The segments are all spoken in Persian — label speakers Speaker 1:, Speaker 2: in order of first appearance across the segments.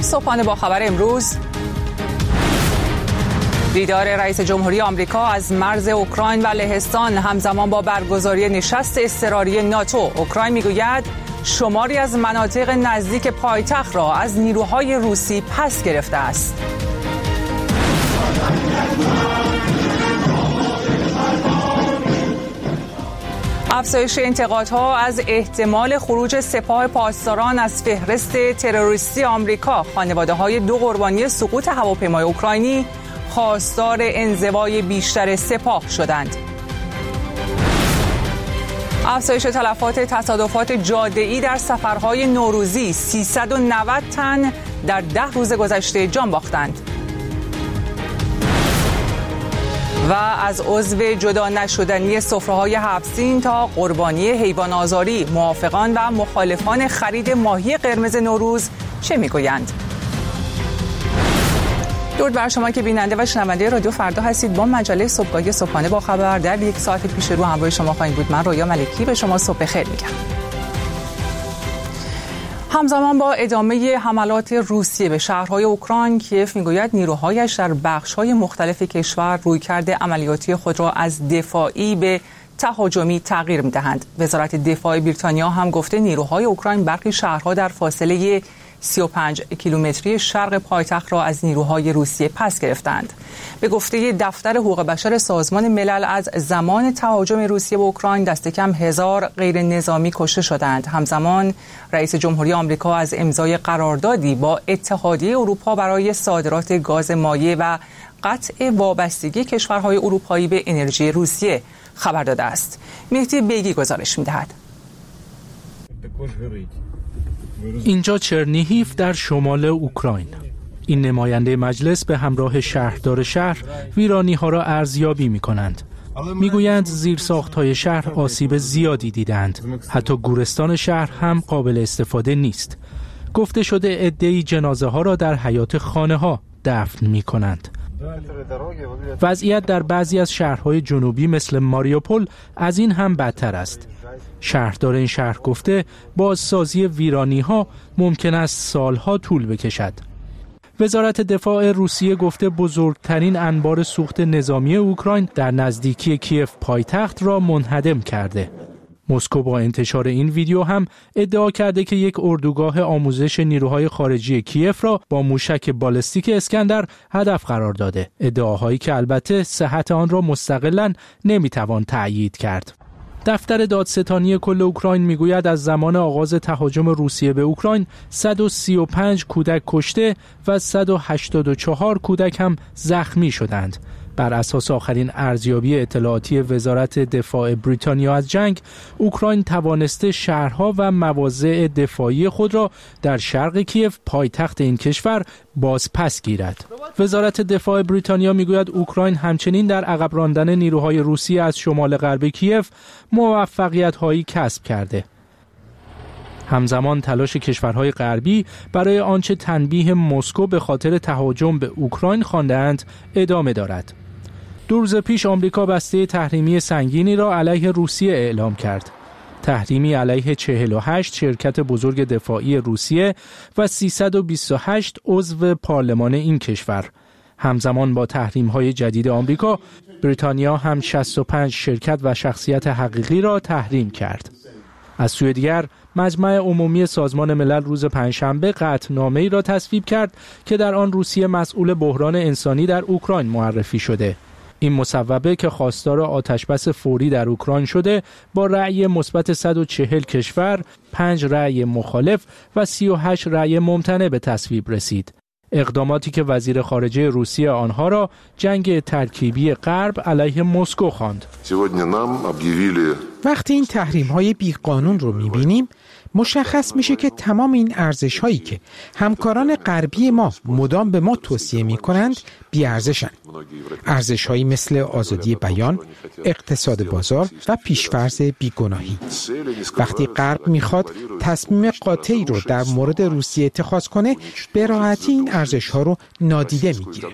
Speaker 1: صبحانه با خبر امروز. دیدار رئیس جمهوری آمریکا از مرز اوکراین و لهستان همزمان با برگزاری نشست اضطراری ناتو. اوکراین میگوید شماری از مناطق نزدیک پایتخت را از نیروهای روسی پس گرفته است. افزایش انتقادها از احتمال خروج سپاه پاسداران از فهرست تروریستی آمریکا. خانواده‌های 2 قربانی سقوط هواپیمای اوکراینی خواستار انزوای بیشتر سپاه شدند. افزایش تلفات تصادفات جاده‌ای در سفرهای نوروزی. 390 تن در 10 روز گذشته جان باختند. و از عضو جدا نشدنی سفره‌های 7 سین تا قربانی حیوان آزاری، موافقان و مخالفان خرید ماهی قرمز نوروز چه میگویند؟ درود بر شما که بیننده و شنونده رادیو فردا هستید. با مجله صبحگاهی صبحانه با خبر در 1 ساعت پیش رو همراه شما خواهیم بود. من رویا ملکی به شما صبح بخیر میگم. همزمان با ادامه حملات روسیه به شهرهای اوکراین، کیف میگوید نیروهایش در بخش‌های مختلف کشور رویکرد عملیاتی خود را از دفاعی به تهاجمی تغییر می‌دهند. وزارت دفاع بریتانیا هم گفته نیروهای اوکراین برخی شهرها در فاصله 35 کیلومتری شرق پایتخت را از نیروهای روسیه پس گرفتند. به گفته دفتر حقوق بشر سازمان ملل از زمان تهاجم روسیه به اوکراین دست کم 1000 غیر نظامی کشته شدند. همزمان رئیس جمهوری آمریکا از امضای قراردادی با اتحادیه اروپا برای صادرات گاز مایع و قطع وابستگی کشورهای اروپایی به انرژی روسیه خبر داده است. مهدی بیگی گزارش می‌دهد.
Speaker 2: اینجا چرنیهیف در شمال اوکراین. این نماینده مجلس به همراه شهردار شهر ویرانی‌ها را ارزیابی می‌کنند. می‌گویند زیرساخت‌های شهر آسیب زیادی دیدند. حتی گورستان شهر هم قابل استفاده نیست. گفته شده عده‌ای جنازه‌ها را در حیاط خانه‌ها دفن می‌کنند. وضعیت در بعضی از شهرهای جنوبی مثل ماریوپول از این هم بدتر است. شهردار این شهر گفته بازسازی ویرانی‌ها ممکن است سالها طول بکشد. وزارت دفاع روسیه گفته بزرگترین انبار سوخت نظامی اوکراین در نزدیکی کیف پایتخت را منهدم کرده. مسکو با انتشار این ویدیو هم ادعا کرده که یک اردوگاه آموزش نیروهای خارجی کیف را با موشک بالستیک اسکندر هدف قرار داده. ادعاهایی که البته صحت آن را مستقلاً نمیتوان تأیید کرد. دفتر دادستانی کل اوکراین میگوید از زمان آغاز تهاجم روسیه به اوکراین 135 کودک کشته و 184 کودک هم زخمی شدند. بر اساس آخرین ارزیابی اطلاعاتی وزارت دفاع بریتانیا از جنگ، اوکراین توانسته شهرها و مواضع دفاعی خود را در شرق کیف پایتخت این کشور باز پس گیرد. وزارت دفاع بریتانیا میگوید اوکراین همچنین در عقب راندن نیروهای روسیه از شمال غرب کیف موفقیت‌هایی کسب کرده. همزمان تلاش کشورهای غربی برای آنچه تنبیه مسکو به خاطر تهاجم به اوکراین خواندند ادامه دارد. 2 روز پیش آمریکا بسته تحریمی سنگینی را علیه روسیه اعلام کرد. تحریمی علیه 48 شرکت بزرگ دفاعی روسیه و 328 عضو پارلمان این کشور. همزمان با تحریم‌های جدید آمریکا، بریتانیا هم 65 شرکت و شخصیت حقیقی را تحریم کرد. از سوی دیگر، مجمع عمومی سازمان ملل روز پنجشنبه قطعنامه‌ای را تصویب کرد که در آن روسیه مسئول بحران انسانی در اوکراین معرفی شده. این مصوبه که خواستار آتشبس فوری در اوکراین شده، با رأی مثبت 140 کشور، 5 رأی مخالف و 38 رأی ممتنع به تصویب رسید. اقداماتی که وزیر خارجه روسیه آنها را جنگ ترکیبی غرب علیه مسکو خواند.
Speaker 3: وقتی این تحریم‌های بیقانون رو می‌بینیم، مشخص میشه که تمام این ارزش‌هایی که همکاران غربی ما مدام به ما توصیه می‌کنند بی‌ارزشن. ارزش‌هایی مثل آزادی بیان، اقتصاد بازار و پیش‌فرض بیگناهی. وقتی غرب می‌خواد تصمیم قاطعی رو در مورد روسیه اتخاذ کنه، به راحتی این ارزش‌ها رو نادیده می‌گیره.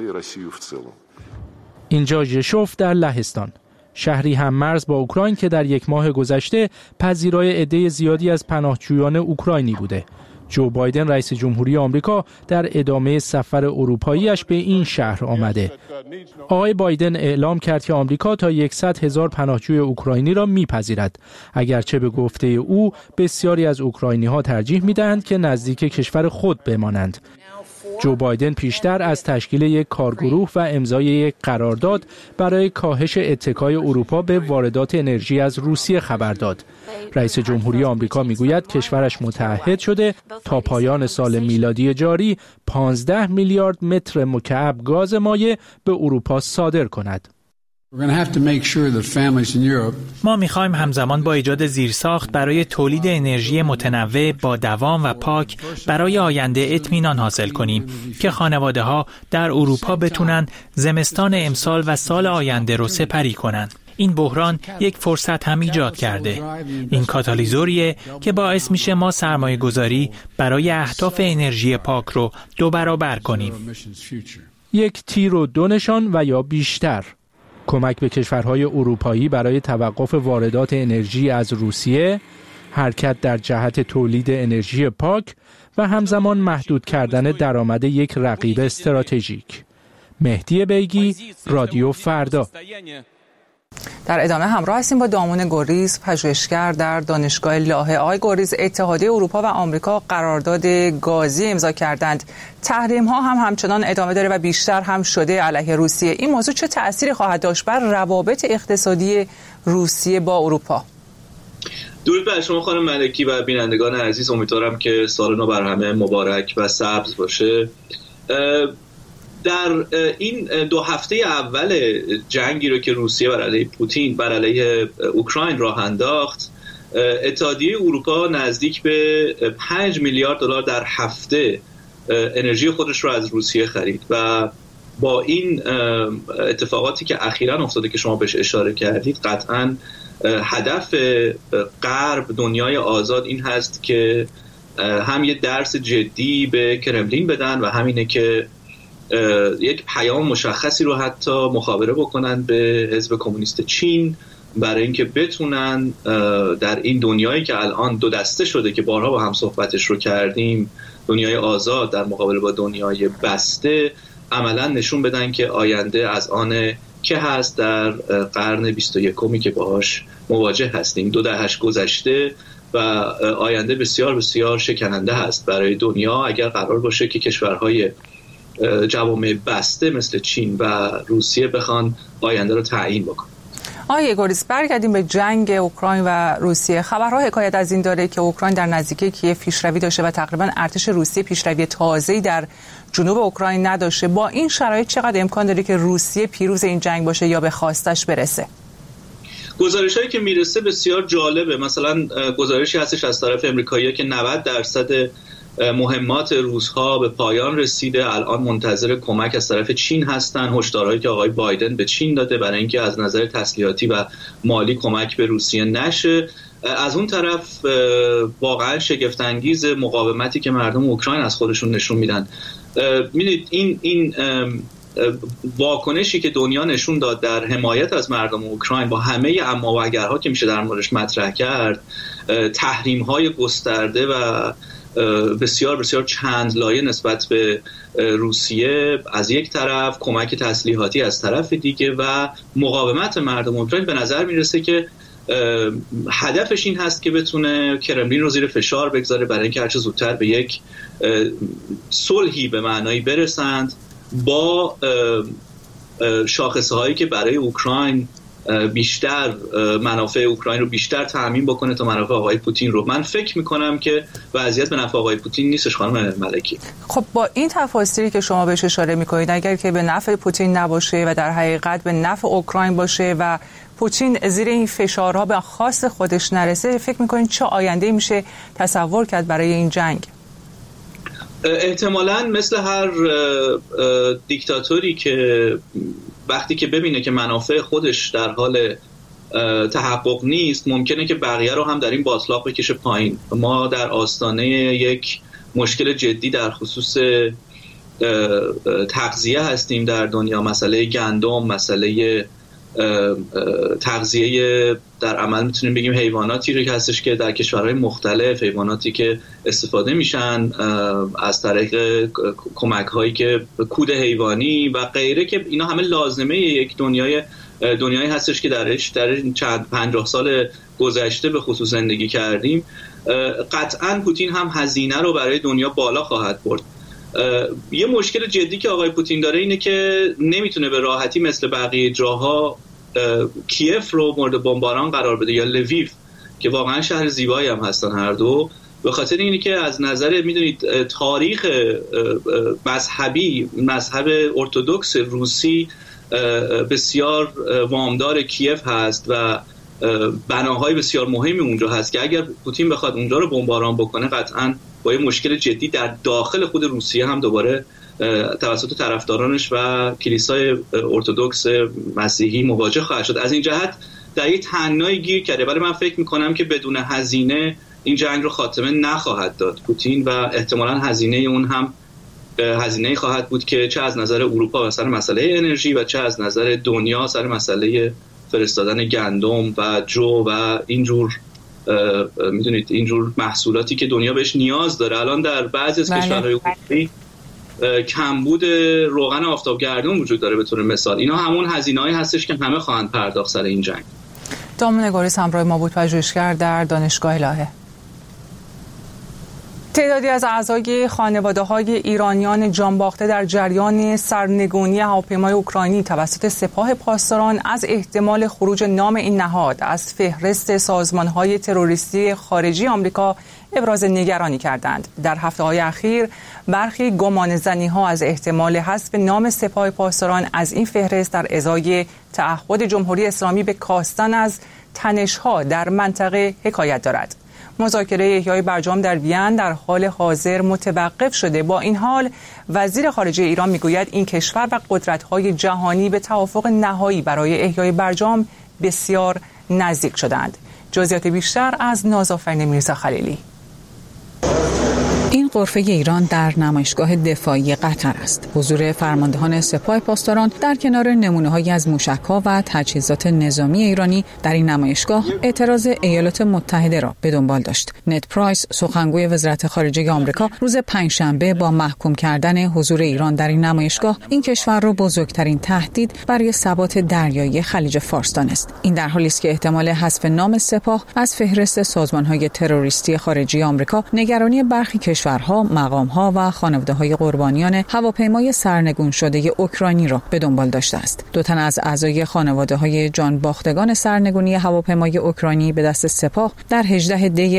Speaker 2: اینجا ژشوف در لهستان، شهری هم مرز با اوکراین که در 1 ماه گذشته پذیرای عده زیادی از پناهجویان اوکراینی بوده. جو بایدن رئیس جمهوری آمریکا در ادامه سفر اروپاییش به این شهر آمده. آقای بایدن اعلام کرد که آمریکا تا 100,000 پناهجوی اوکراینی را میپذیرد، اگرچه به گفته او بسیاری از اوکراینی‌ها ترجیح میدهند که نزدیک کشور خود بمانند. جو بایدن پیشتر از تشکیل یک کارگروه و امضای یک قرارداد برای کاهش اتکای اروپا به واردات انرژی از روسیه خبر داد. رئیس جمهوری آمریکا میگوید کشورش متعهد شده تا پایان سال میلادی جاری 15 میلیارد متر مکعب گاز مایع به اروپا صادر کند.
Speaker 4: ما می‌خوایم همزمان با ایجاد زیرساخت برای تولید انرژی متنوع با دوام و پاک برای آینده اطمینان حاصل کنیم که خانواده‌ها در اروپا بتونن زمستان امسال و سال آینده رو سپری کنند. این بحران یک فرصت هم ایجاد کرده. این کاتالیزوریه که باعث میشه ما سرمایه گذاری برای اهداف انرژی پاک رو 2 برابر کنیم.
Speaker 2: 1 تیر و 2 نشان و یا بیشتر. کمک به کشورهای اروپایی برای توقف واردات انرژی از روسیه، حرکت در جهت تولید انرژی پاک و همزمان محدود کردن درآمد یک رقیب استراتژیک. مهدی بیگی، رادیو فردا.
Speaker 1: در ادامه همراه هستیم با دامون گریز، پژوهشگر در دانشگاه لاهه. آقای گریز، اتحادیه اروپا و آمریکا قرارداد گازی امضا کردند. تحریم ها هم همچنان ادامه داره و بیشتر هم شده علیه روسیه. این موضوع چه تأثیری خواهد داشت بر روابط اقتصادی روسیه با اروپا؟
Speaker 5: درود بر شما خانم ملکی و بینندگان عزیز. امیدوارم که سال نو بر همه مبارک و سبز باشه. در این 2 هفته اول جنگی رو که روسیه بر علیه پوتین بر علیه اوکراین راه انداخت، اتحادیه اروپا نزدیک به 5 میلیارد دلار در هفته انرژی خودش رو از روسیه خرید و با این اتفاقاتی که اخیراً افتاده که شما بهش اشاره کردید، قطعاً هدف غرب، دنیای آزاد، این هست که هم یه درس جدی به کرملین بدن و همینه که یک پیام مشخصی رو حتی مخابره بکنن به حزب کمونیست چین برای اینکه بتونن در این دنیایی که الان 2 دسته شده که بارها با هم صحبتش رو کردیم، دنیای آزاد در مقابل با دنیای بسته، عملا نشون بدن که آینده از آن که هست در قرن 21 که باهاش مواجه هستیم. 2 دهه گذشته و آینده بسیار بسیار شکننده هست برای دنیا اگر قرار باشه که کشورهای جوامع بسته مثل چین و روسیه بخوان آینده رو تعیین بکنن.
Speaker 1: آقای گریز، برگردیم به جنگ اوکراین و روسیه. خبرها حکایت از این داره که اوکراین در نزدیکی کیف پیشروی داشته و تقریبا ارتش روسیه پیشروی تازه‌ای در جنوب اوکراین نداشته. با این شرایط چقدر امکان داره که روسیه پیروز این جنگ باشه یا به خواستش برسه؟
Speaker 5: گزارش‌هایی که میرسه بسیار جالبه. مثلا گزارشی هستش از طرف امریکایی‌ها که 90% مهمات روس‌ها به پایان رسیده، الان منتظر کمک از طرف چین هستن. هشدارهایی که آقای بایدن به چین داده برای اینکه از نظر تسلیحاتی و مالی کمک به روسیه نشه. از اون طرف واقعا شگفت انگیز مقاومتی که مردم اوکراین از خودشون نشون میدن. می‌بینید این واکنشی که دنیا نشون داد در حمایت از مردم اوکراین با همه اما و اگرها که میشه در موردش مطرح کرد، تحریم‌های گسترده و بسیار بسیار چند لایه نسبت به روسیه از یک طرف، کمک تسلیحاتی از طرف دیگه و مقاومت مردم اوکراین، به نظر میرسه که هدفش این هست که بتونه کرملین رو زیر فشار بگذاره برای اینکه هرچه زودتر به یک صلحی به معنایی برسند با شاخصه هایی که برای اوکراین بیشتر منافع اوکراین رو بیشتر تضمین بکنه تا منافع آقای پوتین رو. من فکر میکنم که وضعیت به نفع آقای پوتین نیستش خانم ملکی.
Speaker 1: خب با این تفاصیلی که شما بهش اشاره میکنید، اگر که به نفع پوتین نباشه و در حقیقت به نفع اوکراین باشه و پوتین زیر این فشارها به خواست خودش نرسه، فکر میکنید چه آینده میشه تصور کرد برای این جنگ؟
Speaker 5: احتمالاً مثل هر دیکتاتوری که وقتی که ببینه که منافع خودش در حال تحقق نیست، ممکنه که بقیه رو هم در این باتلاق بکشه پایین. ما در آستانه یک مشکل جدی در خصوص تغذیه هستیم در دنیا. مسئله گندم، مسئله تغذیه در عمل میتونیم بگیم حیواناتی رو که هستش که در کشورهای مختلف، حیواناتی که استفاده میشن از طریق کمک هایی که کود حیوانی و غیره، که اینا همه لازمه یک دنیایی هستش که در چند 50 سال گذشته به خصوص زندگی کردیم. قطعاً پوتین هم هزینه رو برای دنیا بالا خواهد برد. یه مشکل جدی که آقای پوتین داره اینه که نمیتونه به راحتی مثل بقیه جاها کیف رو مورد بمباران قرار بده یا لویو که واقعا شهر زیبایی هم هستن هر دو، به خاطر اینه که از نظر میدونید تاریخ مذهب ارتدوکس روسی بسیار وامدار کیف هست و بناهای بسیار مهمی اونجا هست که اگر پوتین بخواد اونجا رو بمباران بکنه قطعاً با یه مشکل جدی در داخل خود روسیه هم دوباره توسط طرفدارانش و کلیسای ارتدوکس مسیحی مواجه خواهد شد. از این جهت در یه تنهایی گیر کرده، ولی من فکر میکنم که بدون هزینه این جنگ رو خاتمه نخواهد داد پوتین و احتمالاً هزینه اون هم هزینه خواهد بود که چه از نظر اروپا سر مسئله انرژی و چه از نظر دنیا سر مسئله فرستادن گندم و جو و اینجور میدونید اینجور محصولاتی که دنیا بهش نیاز داره. الان در بعضی از کشورهای اروپایی کمبود روغن آفتابگردون وجود داره به طور مثال. اینا همون هزینه‌ای هستش که همه خواهند پرداخت سر این جنگ.
Speaker 1: دامون نگاریس همراه ما بود، پژوهشگر در دانشگاه لاهه. تعدادی از اعضای خانواده‌های ایرانیان جانباخته در جریان سرنگونی هواپیمای اوکراینی توسط سپاه پاسداران از احتمال خروج نام این نهاد از فهرست سازمان‌های تروریستی خارجی آمریکا ابراز نگرانی کردند. در هفته‌های اخیر برخی گمانه‌زنی‌ها از احتمال حذف نام سپاه پاسداران از این فهرست در ازای تعهد جمهوری اسلامی به کاستن از تنش‌ها در منطقه حکایت دارد. مذاکره احیای برجام در وین در حال حاضر متوقف شده. با این حال وزیر خارجه ایران میگوید این کشور و قدرت‌های جهانی به توافق نهایی برای احیای برجام بسیار نزدیک شدند. جزئیات بیشتر از نازآفرین میرزا خلیلی.
Speaker 6: این غرفه ایران در نمایشگاه دفاعی قطر است. حضور فرماندهان سپاه پاسداران در کنار نمونه‌هایی از موشک‌ها و تجهیزات نظامی ایرانی در این نمایشگاه اعتراض ایالات متحده را به دنبال داشت. نت پرایس، سخنگوی وزارت خارجه آمریکا، روز پنجشنبه با محکوم کردن حضور ایران در این نمایشگاه این کشور را بزرگترین تهدید برای ثبات دریایی خلیج فارس دانست. این در حالی است که احتمال حذف نام سپاه از فهرست سازمان‌های تروریستی خارجی آمریکا نگرانی برخی کشورها، مقام‌ها و خانواده‌های قربانیان هواپیمای سرنگون شده اوکراینی را به دنبال داشته است. دو تن از اعضای خانواده‌های جانباختگان سرنگونی هواپیمای اوکراینی به دست سپاه در 18 دی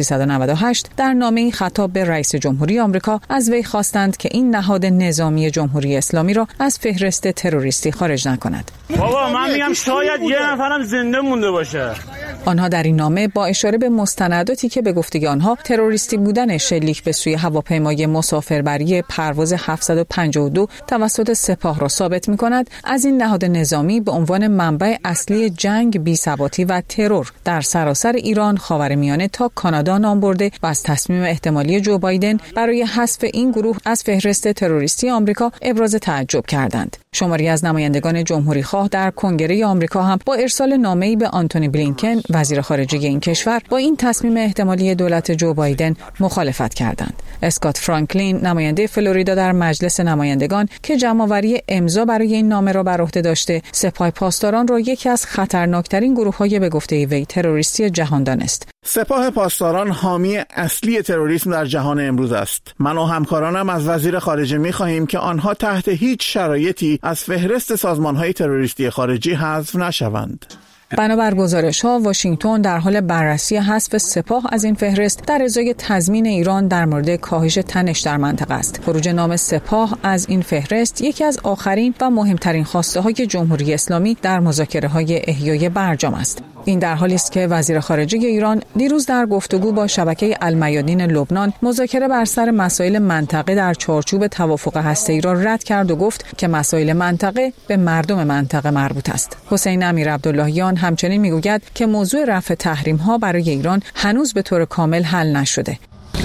Speaker 6: 1398 در نامه‌ای خطاب به رئیس جمهوری آمریکا از وی خواستند که این نهاد نظامی جمهوری اسلامی را از فهرست تروریستی خارج نکند.
Speaker 7: بابا من میگم شاید یه نفرم زنده مونده باشه.
Speaker 6: آنها در این نامه با اشاره به مستنداتی که به گفته آنها تروریستی بودن شلیک به سوی هواپیمای مسافربری پرواز 752 توسط سپاه را ثابت می‌کند، از این نهاد نظامی به عنوان منبع اصلی جنگ، بی‌ثباتی و ترور در سراسر ایران، خاورمیانه تا کانادا نام برده و از تصمیم احتمالی جو بایدن برای حذف این گروه از فهرست تروریستی آمریکا ابراز تعجب کردند. شماری از نمایندگان جمهوری‌خواه در کنگره آمریکا هم با ارسال نامه‌ای به آنتونی بلینکن، وزیر خارجه این کشور، با این تصمیم احتمالی دولت جو بایدن مخالفت کردند. اسکات فرانکلین، نماینده فلوریدا در مجلس نمایندگان که جمع‌آوری امضا برای این نامه را بر عهده داشته، سپاه پاسداران را یکی از خطرناکترین گروه‌های به گفته وی تروریستی جهان دانست.
Speaker 8: سپاه پاسداران حامی اصلی تروریسم در جهان امروز است. من و همکارانم از وزیر خارجه می‌خواهیم که آنها تحت هیچ شرایطی از فهرست سازمان‌های تروریستی خارجی حذف نشوند.
Speaker 6: بنابر گزارش‌ها، واشنگتن در حال بررسی حذف سپاه از این فهرست در ازای تضمین ایران در مورد کاهش تنش در منطقه است. خروج نام سپاه از این فهرست یکی از آخرین و مهمترین خواسته‌های جمهوری اسلامی در مذاکره‌های احیای برجام است. این در حالی است که وزیر خارجه ایران دیروز در گفتگو با شبکه المیادین لبنان مذاکره بر سر مسائل منطقه در چارچوب توافق هسته‌ای را رد کرد و گفت که مسائل منطقه به مردم منطقه مربوط است. حسین امیرعبداللهیان همچنین میگوید که موضوع رفع تحریم‌ها برای ایران هنوز به طور کامل حل نشده.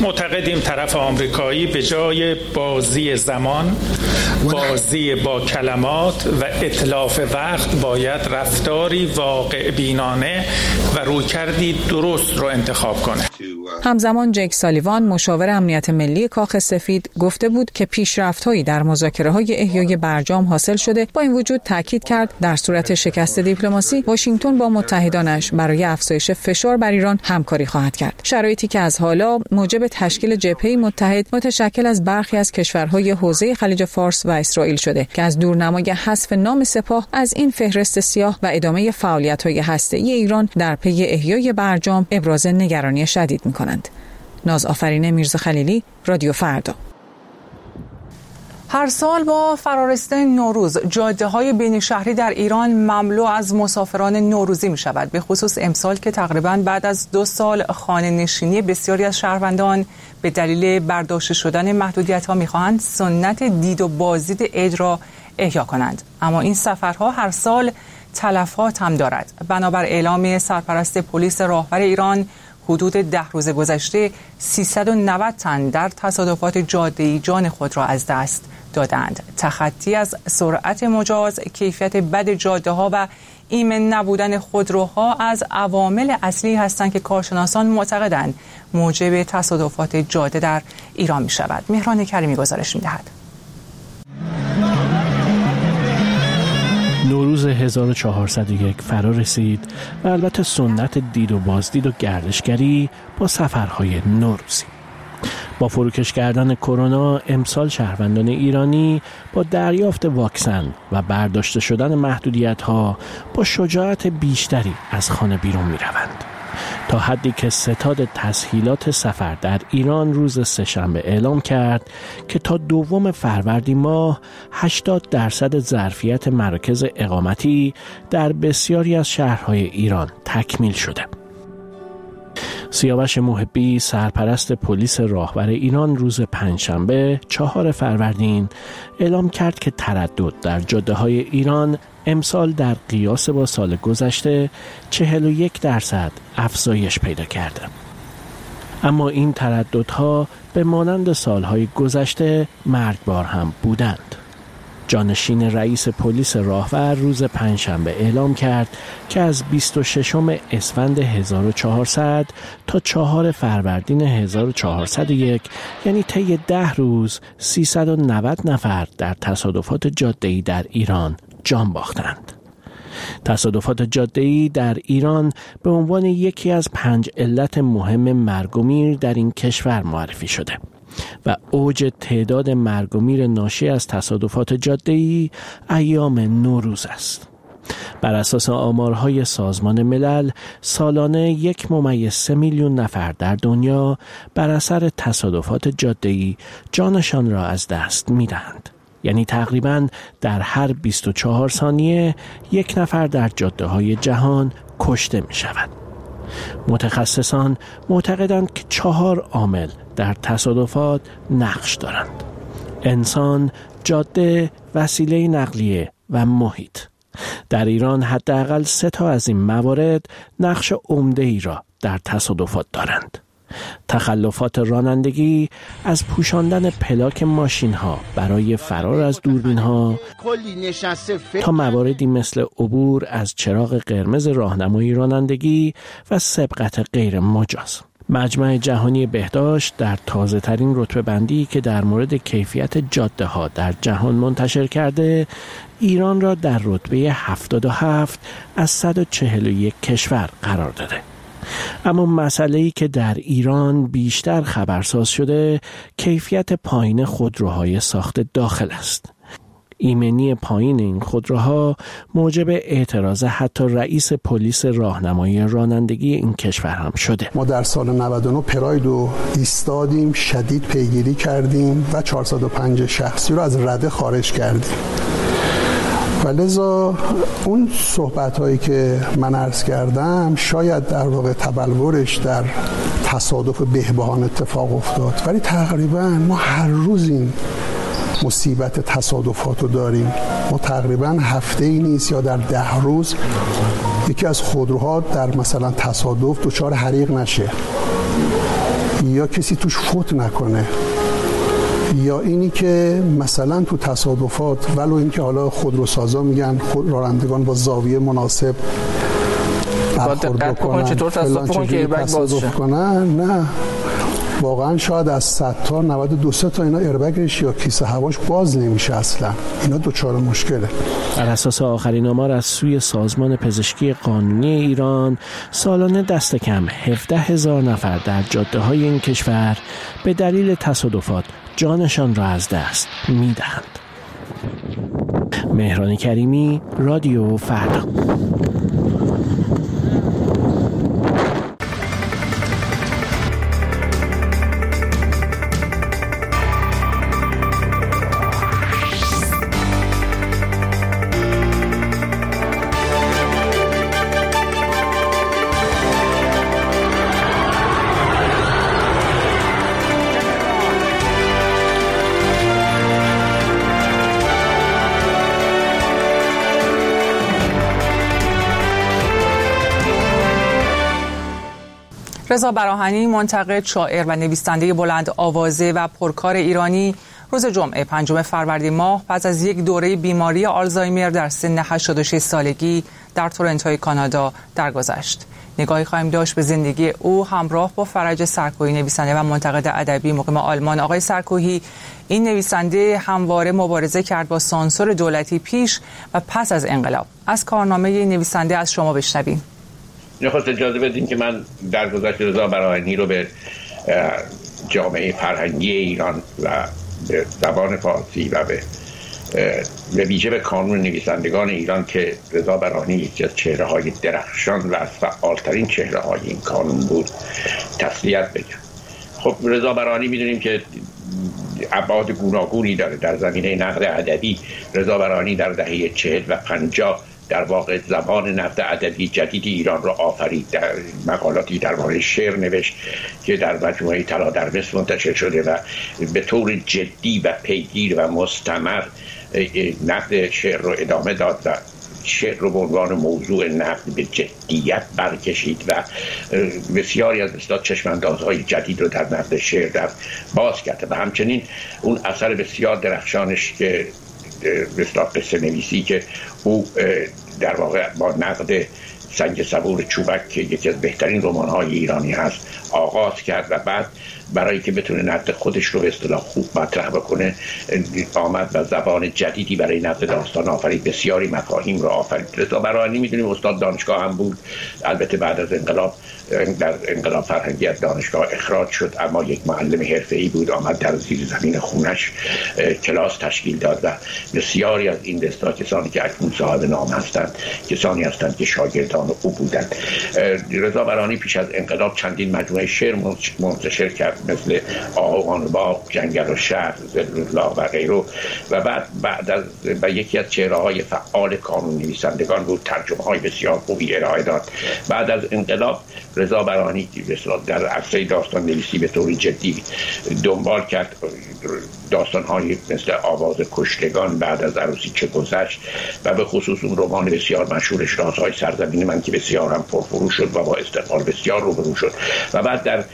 Speaker 9: معتقدیم طرف آمریکایی به جای بازی زمان، بازی با کلمات و اتلاف وقت باید رفتاری واقع بینانه و رویکردی درست رو انتخاب کنه.
Speaker 6: همزمان جک سالیوان مشاور امنیت ملی کاخ سفید گفته بود که پیشرفت‌هایی در مذاکره‌های احیای برجام حاصل شده. با این وجود تاکید کرد در صورت شکست دیپلماسی واشنگتن با متحدانش برای افزایش فشار بر ایران همکاری خواهد کرد. شرایطی که از حالا موجب تشکیل جبهه متحد متشکل از برخی از کشورهای حوزه خلیج فارس و اسرائیل شده که از دورنمای حذف نام سپاه از این فهرست سیاه و ادامه فعالیت‌های هسته‌ای ایران در پی احیای برجام ابراز نگرانی شدید می‌کنند. ناز آفرین میرزا خلیلی، رادیو فردا.
Speaker 1: هر سال با فرارسیدن نوروز جاده‌های بین شهری در ایران مملو از مسافران نوروزی می‌شود، به خصوص امسال که تقریباً بعد از 2 سال خانه‌نشینی بسیاری از شهروندان به دلیل برداشته شدن محدودیت‌ها می‌خواهند سنت دید و بازدید عید را احیا کنند. اما این سفرها هر سال تلفات هم دارد. بنابر اعلام سرپرست پلیس راهور ایران حدود 10 روز گذشته 390 تن در تصادفات جاده‌ای جان خود را از دست دادند. تخطی از سرعت مجاز، کیفیت بد جاده‌ها و ایمن نبودن خودروها از عوامل اصلی هستند که کارشناسان معتقدند موجب تصادفات جاده در ایران می‌شود. مهران کریمی گزارش می‌دهد.
Speaker 2: نوروز 1401 فرا رسید و البته سنت دید و بازدید و گردشگری با سفرهای نوروزی. با فروکش کردن کرونا امسال شهروندان ایرانی با دریافت واکسن و برداشته شدن محدودیت‌ها با شجاعت بیشتری از خانه بیرون می‌روند. تا حدی که ستاد تسهیلات سفر در ایران روز سه‌شنبه اعلام کرد که تا 2 فروردین ماه 80% ظرفیت مراکز اقامتی در بسیاری از شهرهای ایران تکمیل شده. سیاوش محبی سرپرست پلیس راهور ایران روز پنجشنبه 4 فروردین اعلام کرد که تردد در جاده‌های ایران امسال در قیاس با سال گذشته 41% افزایش پیدا کرده. اما این ترددها به مانند سالهای گذشته مرگبار هم بودند. جانشین رئیس پلیس راهور روز پنجشنبه اعلام کرد که از 26 اسفند 1400 تا 4 فروردین 1401 یعنی طی 10 روز 390 نفر در تصادفات جاده‌ای در ایران جان باختند. تصادفات جاده‌ای در ایران به عنوان یکی از 5 علت مهم مرگ و میر در این کشور معرفی شده و اوج تعداد مرگ و میر ناشی از تصادفات جاده‌ای ایام نوروز است. بر اساس آمارهای سازمان ملل سالانه 1.3 میلیون نفر در دنیا بر اثر تصادفات جاده‌ای جانشان را از دست می‌دهند. یعنی تقریباً در هر 24 ثانیه 1 نفر در جاده‌های جهان کشته می‌شود. متخصصان معتقدند که 4 عامل در تصادفات نقش دارند: انسان، جاده، وسیله نقلیه و محیط. در ایران حداقل 3 تا از این موارد نقش عمده‌ای را در تصادفات دارند. تخلفات رانندگی از پوشاندن پلاک ماشین‌ها برای فرار از دوربین‌ها تا مواردی مثل عبور از چراغ قرمز راهنمایی رانندگی و سبقت غیر مجاز. مجمع جهانی بهداشت در تازه‌ترین رتبه‌بندی که در مورد کیفیت جاده‌ها در جهان منتشر کرده، ایران را در رتبه 77 از 141 کشور قرار داده. اما مسئله‌ای که در ایران بیشتر خبرساز شده کیفیت پایین خودروهای ساخت داخل است. ایمنی پایین این خودروها موجب اعتراض حتی رئیس پلیس راهنمایی رانندگی این کشور هم شده.
Speaker 10: ما در سال 99 پراید رو ایستادیم، شدید پیگیری کردیم و 405 شخصی رو از رده خارج کردیم. و لذا اون صحبت‌هایی که من عرض کردم شاید در واقع تبلورش در تصادف بهبهان اتفاق افتاد، ولی تقریبا ما هر روز این مصیبت تصادفات رو داریم. ما تقریبا هفته‌ای نیست یا در 10 روز یکی از خودروها در مثلا تصادف دچار حریق نشه یا کسی توش فوت نکنه، یا اینی که مثلا تو تصادفات ولو اینکه حالا خودروسازا میگن رانندگان با زاویه مناسب برخورد بکنن،
Speaker 11: چطور تصادف
Speaker 10: کنن، نه واقعا شاید از 100 تا 92 تا اینا ایربگش یا کیسه هواش باز نمیشه اصلا، اینا دوچار مشکله.
Speaker 11: بر اساس آخرین آمار از سوی سازمان پزشکی قانونی ایران، سالانه دست کم 17,000 نفر در جاده‌های این کشور به دلیل تصادفات جانشان را از دست می‌دهند. مهران کریمی، رادیو فردا.
Speaker 1: رضا براهنی، منتقد، شاعر و نویسنده بلند آوازه و پرکار ایرانی، روز جمعه 5 فروردین ماه پس از یک دوره بیماری آلزایمر در سن 86 سالگی در تورنتو کانادا درگذشت. نگاهی خواهیم داشت به زندگی او همراه با فرج سرکوهی، نویسنده و منتقد ادبی مقیم آلمان. آقای سرکوهی، این نویسنده همواره مبارزه کرد با سانسور دولتی پیش و پس از انقلاب. از کارنامه نویسنده از شما بشنویم.
Speaker 12: نخواست اجازه بدین که من در گذشت رضا براهنی رو به جامعه فرهنگی ایران و به زبان فارسی و به ویژه به کانون نویسندگان ایران که رضا براهنی یکی از چهره‌های درخشان و از فعالترین چهره‌های این کانون بود تسلیت بگم. خب رضا براهنی میدونیم که ابعاد گوناگونی داره. در زمینه نقد ادبی رضا براهنی در دهه 40 و 50 در واقع زبان نقد ادبی جدید ایران را آفرید. در مقالاتی درباره شعر نوشت که در مجموعه طلا در مصر منتشر شده و به طور جدی و پیگیر و مستمر نقد شعر رو ادامه داد و شعر رو به عنوان موضوع نقد به جدیت برکشید و بسیاری از چشماندازهای جدید رو در نقد شعر در باز کرد و همچنین اون اثر بسیار درخشانش که قصه نویسی که او در واقع با نقد سنگ صبور چوبک که یکی از بهترین رمان‌های ایرانی هست آغاز کرد و بعد برای که بتونه نقد خودش رو به اصطلاح خوب مطرح بکنه آمد و زبان جدیدی برای نقد داستان آفرید، بسیاری مفاهیم رو آفرید. رضا براهنی میدونیم استاد دانشگاه هم بود، البته بعد از انقلاب در انقلاب فرهنگی از دانشگاه اخراج شد، اما یک معلم حرفه‌ای بود، آمد در زیر زمین خونش کلاس تشکیل داد و بسیاری از این دستا کسانی که اکنون صاحب نام هستند کسانی هستند که شاگردان او بودند. رضا براهنی پیش از انقلاب چندین مجموعه شعر منتشر کرد مثل آهوان باغ، جنگل و شهر، ظل‌الله و غیره و بعد از یکی از چهره‌های فعال کانون نویسندگان بود، ترجمه‌های بسیار خوبی ارائه داد. بعد از انقلاب رضا براهنی در عرصه داستان نویسی به طور جدی دنبال کرد. داستان‌های مثل آواز کشتگان، بعد از عروسی چه گذشت و به خصوص اون رمان بسیار مشهورش رازهای سرزمین من که بسیار هم پرفروش شد و با استقبال بسیار روبرو شد و بعد در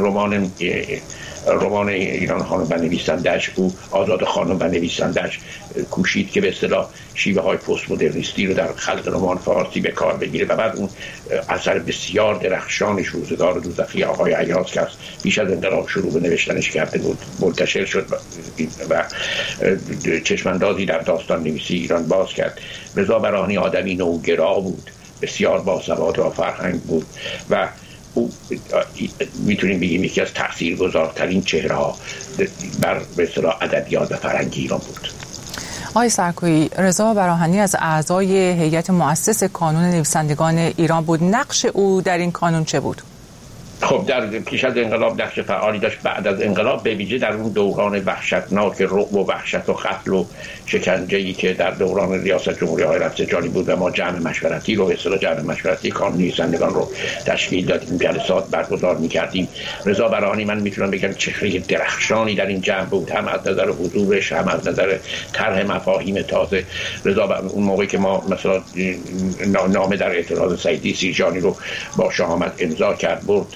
Speaker 12: رمان ایران خانم و نویسنده‌اش او آزاد خانم و نویسنده‌اش کوشید که به اصطلاح شیوه های پست مدرنیستی رو در خلق رمان فارسی به کار بگیره و بعد اون اثر بسیار درخشانش روزگار دوزخی آقای عیاض که پیش از انقلاب شروع به نوشتنش کرده بود منتشر شد و چشماندازی در داستان نویسی ایران باز کرد. رضا براهنی آدمی نوگرا بود، بسیار باسواد و فرهنگ بود و او میتونیم بگیم یکی از تاثیرگذارترین چهره‌ها بر به اصطلاح ادبیات و فرهنگ ایران بود.
Speaker 1: آقای سرکوهی، رضا براهنی از اعضای هیئت مؤسس کانون نویسندگان ایران بود. نقش او در این کانون چه بود؟
Speaker 12: خب در پیش از انقلاب نقش فعالی داشت. بعد از انقلاب به ویژه در اون دوران وحشتناک رعب و وحشت و قتل و شکنجه‌ای که در دوران ریاست جمهوری آقای رفسنجانی بود و ما جمع مشورتی رو اصطلاح جمع مشورتی کانون نویسندگان رو تشکیل دادیم، جلسات برگزار می‌کردیم. رضا براهنی من میتونم بگم چهره درخشانی در این جمع بود، هم از نظر حضورش هم از نظر طرح مفاهیم تازه. رضا اون موقعی که ما مثلا نامه در اعتراض سعیدی سیرجانی رو با شهامت امضا کرد برد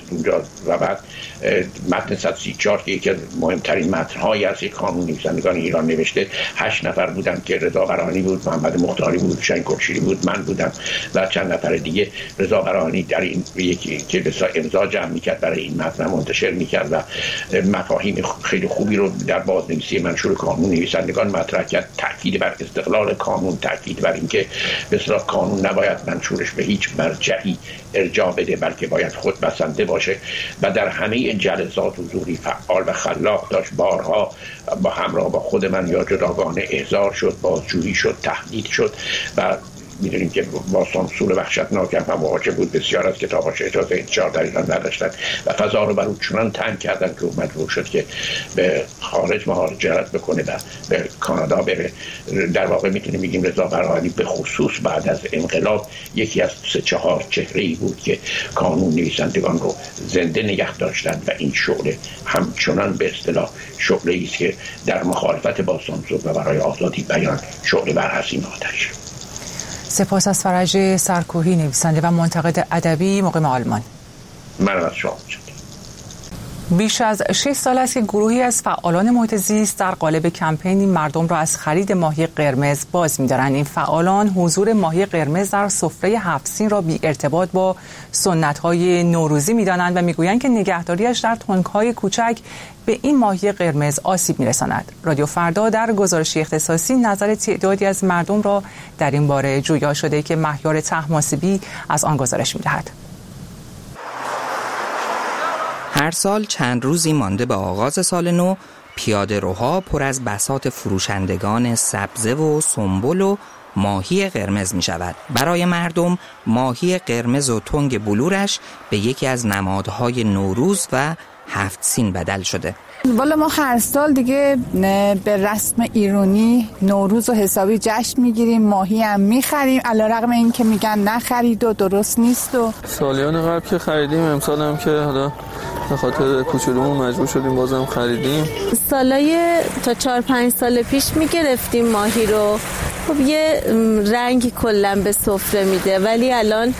Speaker 12: اونجا و بعد متن 134 که یکی از مهمترین متن‌هایی از یک قانون نویسندگان ایران نوشته 8 نفر بودن که رضا برهانی بود، محمد مختاری بود، حسین کوچیری بود، من بودم و چند نفر دیگه. رضا برهانی در این یکی که امضا جمع می‌کرد برای این متن منتشر می‌کرد و مفاهیم خیلی خوبی رو در بازنویسی منشور قانون نویسندگان مطرح کرد. تاکید بر استقلال قانون، تاکید بر اینکه به اصطلاح قانون نباید منشورش به هیچ مرجعی ارجاع بده بلکه باید خود بسنده باشه و در همه جلسات حضوری فعال و خلاق داشت. بارها با همراه با خود من یا جداگانه احضار شد، بازجویی شد، تهدید شد و می‌دونیم که با سانسور وحشتناک هم مواجه بود. بسیار از کتاباش اجازه انتشار در ایران نداشتن و فضا رو بر او چنان تنگ کردن که او مجبور شد که به خارج مهاجرت بکنه و به کانادا بره. در واقع میتونیم بگیم رضا برهانی به خصوص بعد از انقلاب یکی از 3-4 چهره‌ای بود که قانون نویسندگان رو زنده نگه داشتند و این شغل همچنان به اصطلاح شغلی است که در مخالفت با سانسور و برای آزادی بیان شغل برحسین آتش.
Speaker 1: سپاس از فرج سرکوهی، نویسنده و منتقد ادبی مقیم آلمان.
Speaker 12: من از شما
Speaker 1: بیش از 6 سال است که گروهی از فعالان محیط زیست در قالب کمپینی مردم را از خرید ماهی قرمز باز می‌دارند. این فعالان حضور ماهی قرمز در سفره 7 سین را بی ارتباط با سنت‌های نوروزی می‌دانند و می‌گویند که نگهداریش در تنک‌های کوچک به این ماهی قرمز آسیب می‌رساند. رادیو فردا در گزارشی اختصاصی نظر تعدادی از مردم را در این باره جویا شده که مهیار طهماسبی از آن گزارش می‌دهد.
Speaker 13: هر سال چند روزی مانده به آغاز سال نو، پیاده‌روها پر از بساط فروشندگان سبزه و سنبل و ماهی قرمز می شود. برای مردم ماهی قرمز و تنگ بلورش به یکی از نمادهای نوروز و 7 سین بدل شده.
Speaker 14: والا ما هر سال دیگه به رسم ایرانی نوروز و حسابی جشن میگیریم، ماهی هم میخریم علیرغم این که میگن نخرید و درست نیست. و
Speaker 15: سالیان قبل که خریدیم، امسال هم که حالا به خاطر کوچولومون مجبور شدیم بازم خریدیم.
Speaker 16: سالای تا 4-5 سال پیش میگرفتیم ماهی رو، خب یه رنگی کلا به سفره میده، ولی الان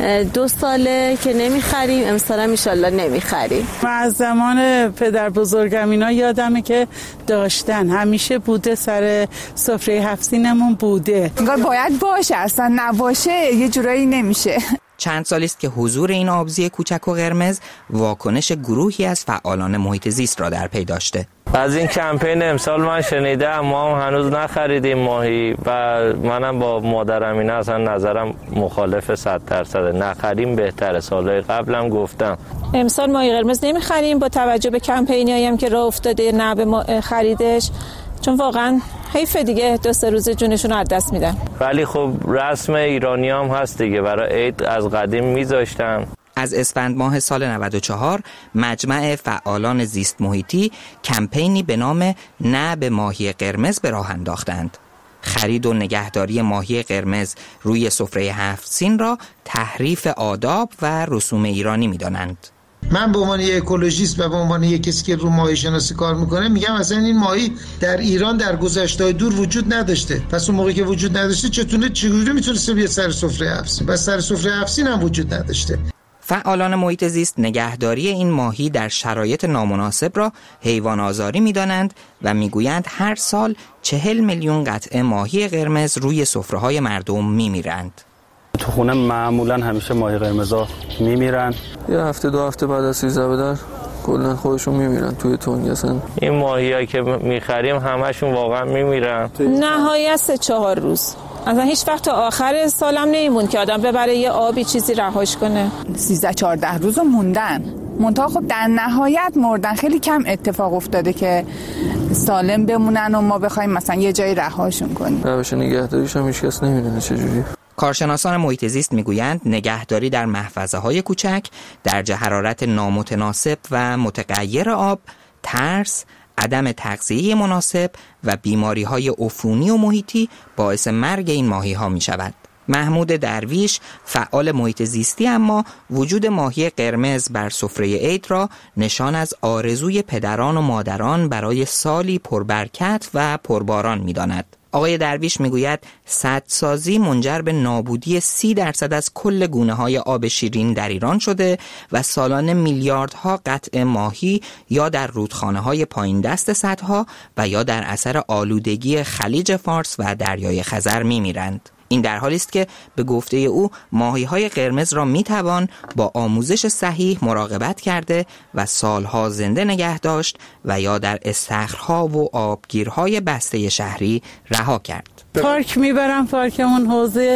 Speaker 16: 2 ساله که نمیخریم، امسال هم انشالله نمیخریم.
Speaker 17: من از زمان پدر بزرگم اینا یادمه که داشتن، همیشه بوده، سر سفره 7 سینمون بوده.
Speaker 14: انگار باید باشه، اصلا نباشه یه جورایی نمیشه.
Speaker 13: چند سالی است که حضور این آبزی کوچک و قرمز واکنش گروهی از فعالان محیط زیست را در پی داشته.
Speaker 18: از این کمپین امسال من شنیدم، ما هم هنوز نخریدیم ماهی و منم با مادرم اینا اصلا نظرم مخالف 100%. نخریم بهتره. سالهای قبلم گفتم
Speaker 19: امسال ماهی قرمز نمیخریم با توجه به کمپینی هم که راه افتاده نه به خریدش، چون واقعا حیف دیگه 2-3 روز جونشون رو از دست میدن.
Speaker 18: ولی خب رسم ایرانی هم هست دیگه، برای عید از قدیم میذاشتن.
Speaker 13: از اسفند ماه سال 94 مجمع فعالان زیست محیطی کمپینی به نام نه به ماهی قرمز به راه انداختند. خرید و نگهداری ماهی قرمز روی سفره 7 سین را تحریف آداب و رسوم ایرانی می‌دانند.
Speaker 20: من به عنوان یک اکولوژیست و به عنوان یک کسی که رو ماهی شناسی کار میکنه میگم اصلا این ماهی در ایران در گذشته دور وجود نداشته. پس اون موقعی که وجود نداشته چجوری میتونسته بیاد سر سفره 7 سین؟ بس سر سفره 7 سین هم وجود نداشته.
Speaker 13: فعالان محیط زیست نگهداری این ماهی در شرایط نامناسب را حیوان آزاری می‌دانند و می‌گویند هر سال 40 میلیون قطعه ماهی قرمز روی سفره‌های مردم می‌میرند.
Speaker 21: تو خونه معمولا همیشه ماهی قرمزا می‌میرن.
Speaker 15: یه هفته 2 هفته بعد از 13 به در کلا خودشون می‌میرن توی تنگ. اصلا
Speaker 18: این ماهی‌ها که می‌خریم همشون واقعا می‌میرن.
Speaker 19: نهایت 3-4 روز. اصلا هیچ وقت تا آخر سالم نمیمون که آدم ببره یه آبی چیزی رهاش کنه.
Speaker 14: 13-14 روز موندن. منتها خب در نهایت مردن. خیلی کم اتفاق افتاده که سالم بمونن و ما بخوایم مثلا یه جایی رهاشون کنیم.
Speaker 15: روش نگهداریش هم هیچ کس نمیدونه چجوری.
Speaker 13: کارشناسان محیط زیست میگویند نگهداری در محفظه‌های کوچک، درجه حرارت نامتناسب و متغیر آب، ترس، عدم تغذیه مناسب و بیماری‌های عفونی و محیطی باعث مرگ این ماهی‌ها می‌شود. محمود درویش فعال محیط زیستی اما وجود ماهی قرمز بر سفره عید را نشان از آرزوی پدران و مادران برای سالی پربرکت و پرباران می‌داند. آقای درویش میگوید سدسازی منجر به نابودی 30% از کل گونه‌های آب شیرین در ایران شده و سالانه میلیاردها قطع ماهی یا در رودخانه‌های پایین دست سدها و یا در اثر آلودگی خلیج فارس و دریای خزر میمیرند. این در حالی است که به گفته او ماهی‌های قرمز را میتوان با آموزش صحیح مراقبت کرده و سالها زنده نگه داشت و یا در استخرها و آبگیرهای بسته شهری رها کرد.
Speaker 17: پارک میبرم، پارکمون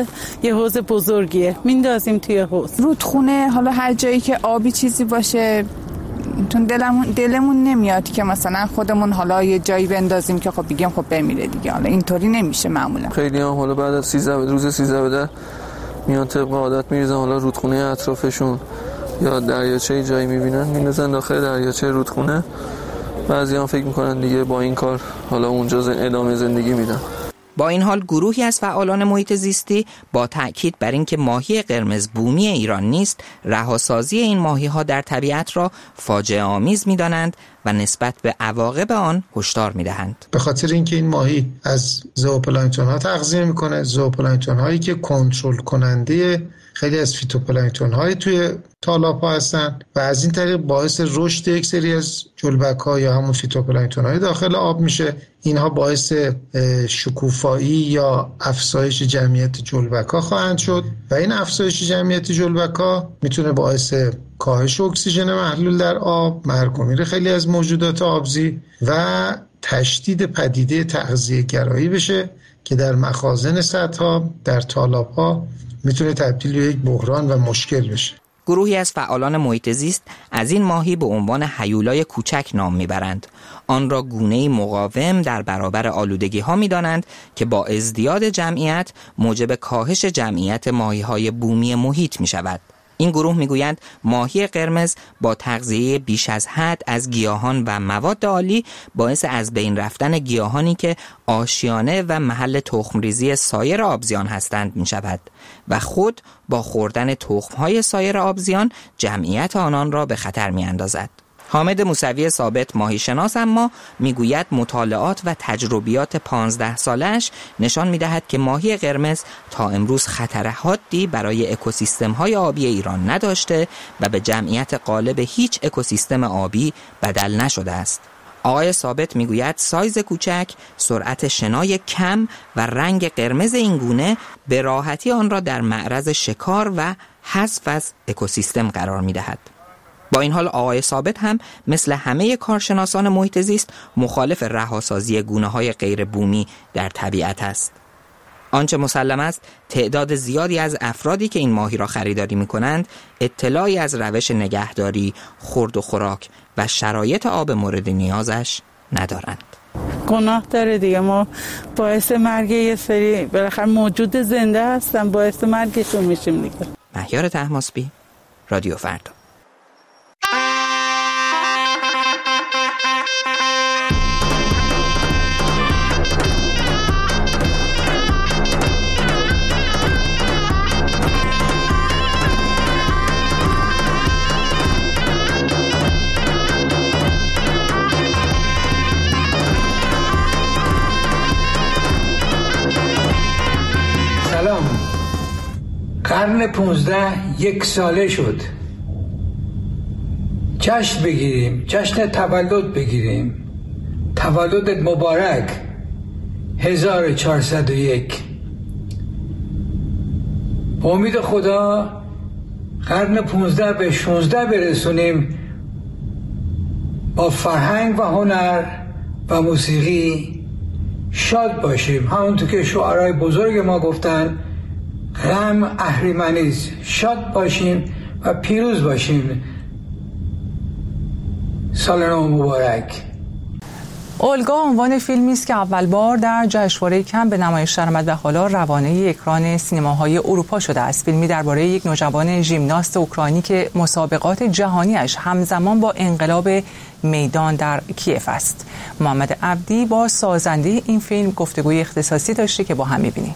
Speaker 17: یه حوض بزرگیه، میندازیم توی حوض.
Speaker 14: رودخونه، حالا هر جایی که آبی چیزی باشه، چون دلمون نمیاد که مثلا خودمون حالا یه جایی بندازیم که خب بگیم خب بمیره دیگه. حالا اینطوری نمیشه معمولا.
Speaker 15: خیلی هم حالا بعد از روز 13 میان طبق عادت میریزن حالا رودخونه اطرافشون یا دریاچه جایی میبینن میندازن داخل دریاچه رودخونه. بعضی‌ها فکر میکنن دیگه با این کار حالا اونجا ادامه زندگی میدن.
Speaker 13: با این حال گروهی از فعالان محیط زیستی با تأکید بر اینکه ماهی قرمز بومی ایران نیست، رهاسازی این ماهی‌ها در طبیعت را فاجعه آمیز می‌دانند و نسبت به عواقب آن هشدار می‌دهند.
Speaker 20: به خاطر اینکه این ماهی از زوپلانکتون‌ها تغذیه می‌کنه، زوپلانکتون‌هایی که کنترل کننده خیلی از فیتوپلانکتون‌های توی تالاب‌ها هستن و از این طریق باعث رشد یک سری از جلبک‌ها یا همون فیتوپلانکتون‌های داخل آب میشه. اینها باعث شکوفایی یا افزایش جمعیت جلبک‌ها خواهند شد و این افزایش جمعیت جلبک‌ها میتونه باعث کاهش اکسیژن محلول در آب، مرگ و میر خیلی از موجودات آبزی و تشدید پدیده تغذیه‌گرایی بشه که در مخازن سدها، در تالاب‌ها میتونه تبدیل به یک بحران و مشکل بشه.
Speaker 13: گروهی از فعالان محیط زیست از این ماهی به عنوان هیولای کوچک نام میبرند. آن را گونه‌ای مقاوم در برابر آلودگی‌ها می‌دانند که با ازدیاد جمعیت موجب کاهش جمعیت ماهی‌های بومی محیط می‌شود. این گروه میگویند ماهی قرمز با تغذیه بیش از حد از گیاهان و مواد آلی باعث از بین رفتن گیاهانی که آشیانه و محل تخمریزی سایر آبزیان هستند میشود و خود با خوردن تخمهای سایر آبزیان جمعیت آنان را به خطر میاندازد. حامد موسوی ثابت ماهیشناس اما میگوید مطالعات و تجربیات 15 سالش نشان میدهد که ماهی قرمز تا امروز خطر حادی برای اکوسیستم‌های آبی ایران نداشته و به جمعیت غالب هیچ اکوسیستم آبی بدل نشده است. آقای ثابت میگوید سایز کوچک، سرعت شنای کم و رنگ قرمز این گونه به راحتی آن را در معرض شکار و حذف از اکوسیستم قرار میدهد. با این حال آقای ثابت هم مثل همه کارشناسان محیط زیست مخالف رهاسازی گونه‌های غیر بومی در طبیعت است. آنچه مسلم است تعداد زیادی از افرادی که این ماهی را خریداری می‌کنند اطلاعی از روش نگهداری، خورد و خوراک و شرایط آب مورد نیازش ندارند.
Speaker 17: گناه داره دیگه، ما باعث مرگ یه سری بالاخره موجود زنده هستن، باعث مرگشون میشیم دیگه.
Speaker 13: مهیار طهماسبی، رادیو فردا.
Speaker 3: قرن 15 1 ساله شد. جشن بگیریم، جشن تولد بگیریم. تولدت مبارک 1401. با امید خدا قرن 15 به 16 برسونیم با فرهنگ و هنر و موسیقی شاد باشیم. همونطور که شعرهای بزرگ ما گفتن غم اهریمنیست، شاد باشیم و پیروز باشیم. سال نو مبارک.
Speaker 1: اولگا عنوان فیلمی است که اول بار در جشنواره کن به نمایش درآمد و حالا روانه اکران سینماهای اروپا شده است. فیلمی درباره یک نوجوان ژیمناست اوکراینی که مسابقات جهانیش همزمان با انقلاب میدان در کیف است. محمد عبدی با سازنده این فیلم گفتگوی اختصاصی داشته که با هم می‌بینیم.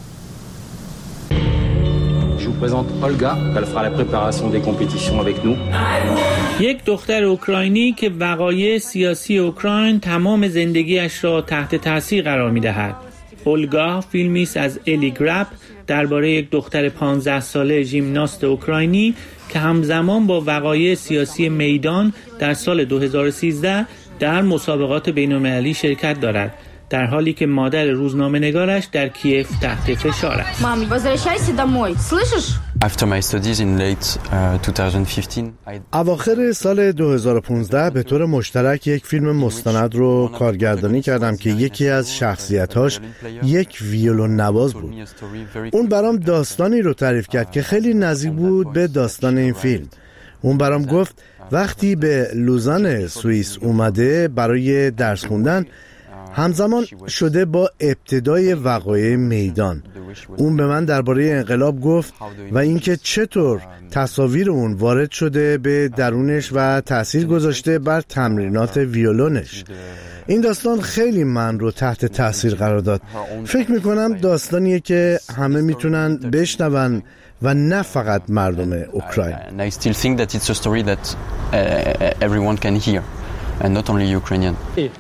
Speaker 4: یک دختر اوکراینی که وقایع سیاسی اوکراین تمام زندگیش را تحت تاثیر قرار می‌دهد. اولگا فیلمی است از الی گرپ درباره یک دختر 15 ساله ژیمناست اوکراینی که همزمان با وقایع سیاسی میدان در سال 2013 در مسابقات بین‌المللی شرکت دارد، در حالی که مادر روزنامه‌نگارش در کیف تحت فشار است.
Speaker 5: مامی، возвращайся домой. Слышишь؟
Speaker 22: After my studies in late 2015,
Speaker 23: اواخر سال 2015 به طور مشترک یک فیلم مستند رو کارگردانی کردم که یکی از شخصیت‌هاش یک ویولون نواز بود. اون برام داستانی رو تعریف کرد که خیلی نزدیک بود به داستان این فیلم. اون برام گفت وقتی به لوزان سوئیس اومده برای درس خوندن، همزمان شده با ابتدای وقایع میدان. اون به من درباره انقلاب گفت و اینکه چطور تصاویر اون وارد شده به درونش و تأثیر گذاشته بر تمرینات ویولونش. این داستان خیلی من رو تحت تأثیر قرار داد. فکر میکنم داستانیه که همه میتونن بشنون و نه فقط مردم اوکراین.
Speaker 22: I still think that it's a story that everyone can hear. And not only Ukrainian.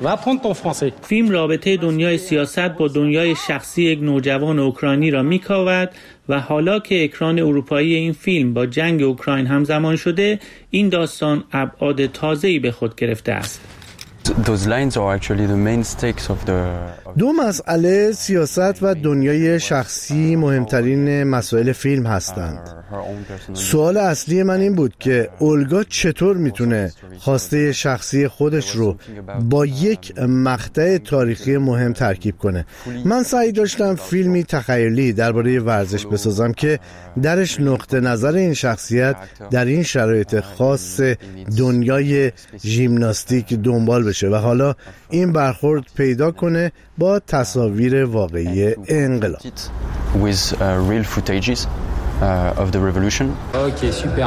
Speaker 4: فیلم رابطه دنیای سیاست با دنیای شخصی یک نوجوان اوکراینی را می‌کاود و حالا که اکران اروپایی این فیلم با جنگ اوکراین همزمان شده، این داستان ابعاد تازه‌ای به خود گرفته است.
Speaker 22: Those lines are actually the main stakes of the
Speaker 23: دو مسئله سیاست و دنیای شخصی مهمترین مسائل فیلم هستند. سوال اصلی من این بود که اولگا چطور میتونه خواسته شخصی خودش رو با یک مقطع تاریخی مهم ترکیب کنه. من سعی داشتم فیلمی تخیلی درباره ورزش بسازم که درش نقطه نظر این شخصیت در این شرایط خاص دنیای ژیمناستیک دنبال بشه و حالا این برخورد پیدا کنه با تصاویر واقعی انقلاب.
Speaker 22: With real footages of the revolution.
Speaker 24: Ok, super.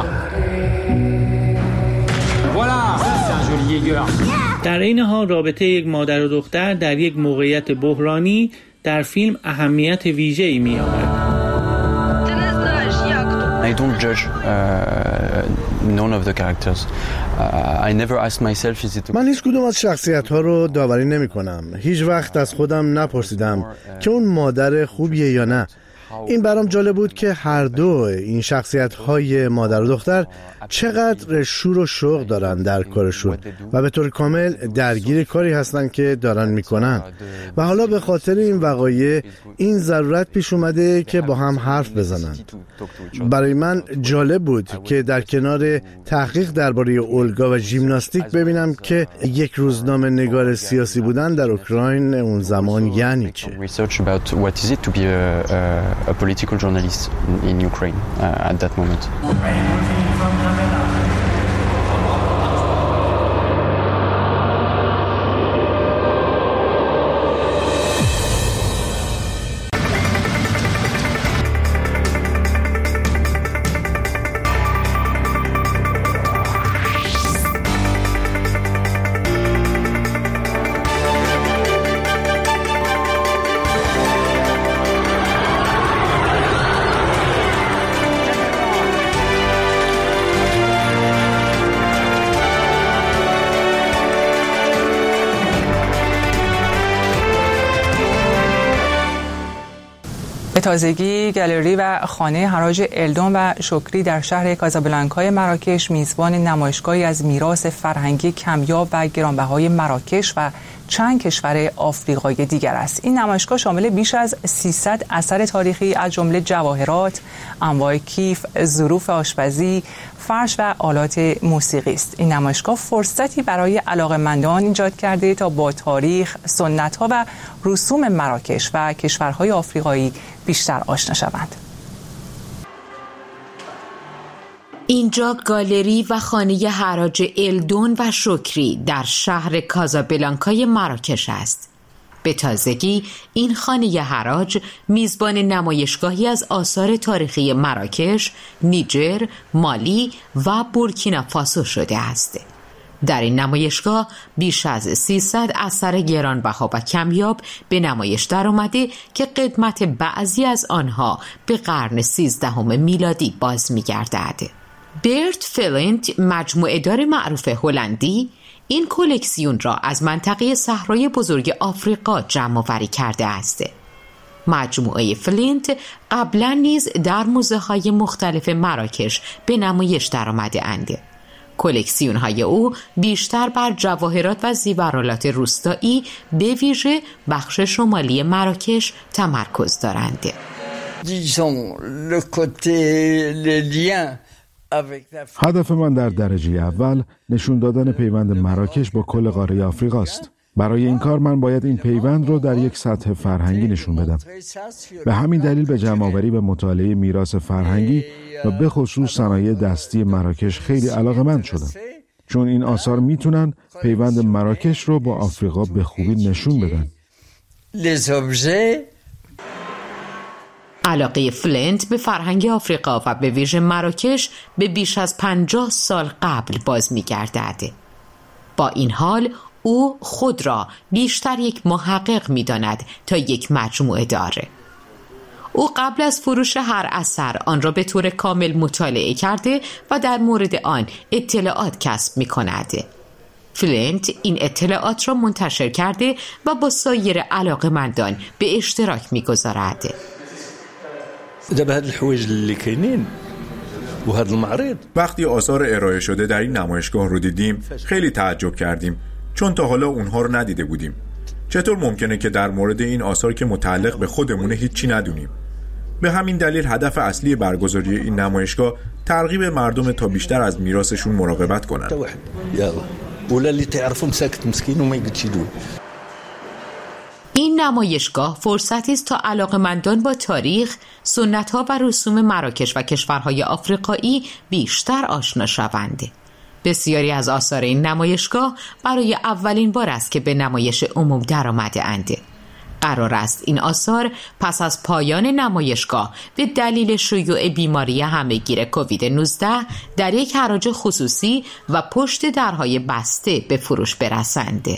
Speaker 24: Voilà, c'est un joli Jäger.
Speaker 4: در این حال رابطه یک مادر و دختر در یک موقعیت بحرانی در فیلم اهمیت ویژه‌ای می‌یابد.
Speaker 22: I don't judge none of the characters. I never asked myself is it.
Speaker 23: من هیچ کدوم از شخصیت‌ها رو داوری نمی‌کنم. هیچ وقت از خودم نپرسیدم که اون مادر خوبیه یا نه. این برام جالب بود که هر دو این شخصیت‌های مادر و دختر چقدر شور و شوق دارن در کارشون و به طور کامل درگیر کاری هستن که دارن میکنن و حالا به خاطر این وقایع این ضرورت پیش اومده که با هم حرف بزنن. برای من جالب بود که در کنار تحقیق درباره اولگا و ژیمناستیک ببینم که یک روزنامه نگار سیاسی بودن در اوکراین اون زمان یعنی چه.
Speaker 22: A political journalist in Ukraine at that moment.
Speaker 1: به تازگی گالری و خانه حراج الدون و شکری در شهر کازابلانکای مراکش میزبان نمایشگاهی از میراث فرهنگی کمیاب و گرانبهای مراکش و چند کشور آفریقای دیگر است. این نمایشگاه شامل بیش از 300 اثر تاریخی از جمله جواهرات، انواع کیف، ظروف آشپزی، فرش و آلات موسیقی است. این نمایشگاه فرصتی برای علاقه‌مندان ایجاد کرده تا با تاریخ، سنت‌ها و رسوم مراکش و کشورهای آفریقایی بیشتر آشنا شوند.
Speaker 25: اینجا گالری و خانه حراج الدون و شکری در شهر کازابلانکای مراکش است. به تازگی این خانه حراج میزبان نمایشگاهی از آثار تاریخی مراکش، نیجر، مالی و بورکینافاسو شده است. در این نمایشگاه بیش از 300 اثر گرانبها و کمیاب به نمایش در آمده که قدمت بعضی از آنها به قرن 13 میلادی باز می‌گردد. برت فلینت، مجموعه دار معروف هلندی، این کلکسیون را از منطقه صحرای بزرگ آفریقا جمع آوری کرده است. مجموعه فلینت قبلا نیز در موزه‌های مختلف مراکش به نمایش درآمده اند. کلکسیون‌های او بیشتر بر جواهرات و زیورالات روستایی به ویژه بخش شمالی مراکش تمرکز دارند.
Speaker 2: هدف من در درجه اول نشون دادن پیوند مراکش با کل قاره آفریقا است. برای این کار من باید این پیوند رو در یک سطح فرهنگی نشون بدم. به همین دلیل به جمع‌آوری به مطالعه میراث فرهنگی و به خصوص صنایع دستی مراکش خیلی علاقه‌مند شدم. چون این آثار میتونن پیوند مراکش رو با آفریقا به خوبی نشون بدن.
Speaker 25: علاقه فلینت به فرهنگ آفریقا و به ویژه مراکش به بیش از 50 سال قبل باز می‌گردد. با این حال او خود را بیشتر یک محقق می‌داند تا یک مجموعه داره. او قبل از فروش هر اثر آن را به طور کامل مطالعه کرده و در مورد آن اطلاعات کسب می‌کند. فلینت این اطلاعات را منتشر کرده و با سایر علاقه‌مندان به اشتراک می‌گذارد.
Speaker 6: وقتی آثار ارائه شده در این نمایشگاه رو دیدیم خیلی تعجب کردیم، چون تا حالا اونها رو ندیده بودیم. چطور ممکنه که در مورد این آثار که متعلق به خودمونه هیچی ندونیم؟ به همین دلیل هدف اصلی برگزاری این نمایشگاه ترغیب مردم تا بیشتر از میراثشون مراقبت کنن.
Speaker 25: این نمایشگاه فرصتی است تا علاقه‌مندان با تاریخ، سنت‌ها و رسوم مراکش و کشورهای آفریقایی بیشتر آشنا شوند. بسیاری از آثار این نمایشگاه برای اولین بار است که به نمایش عموم درآمده اند. قرار است این آثار پس از پایان نمایشگاه به دلیل شیوع بیماری همه‌گیر کووید 19 در یک حراج خصوصی و پشت درهای بسته به فروش برسند.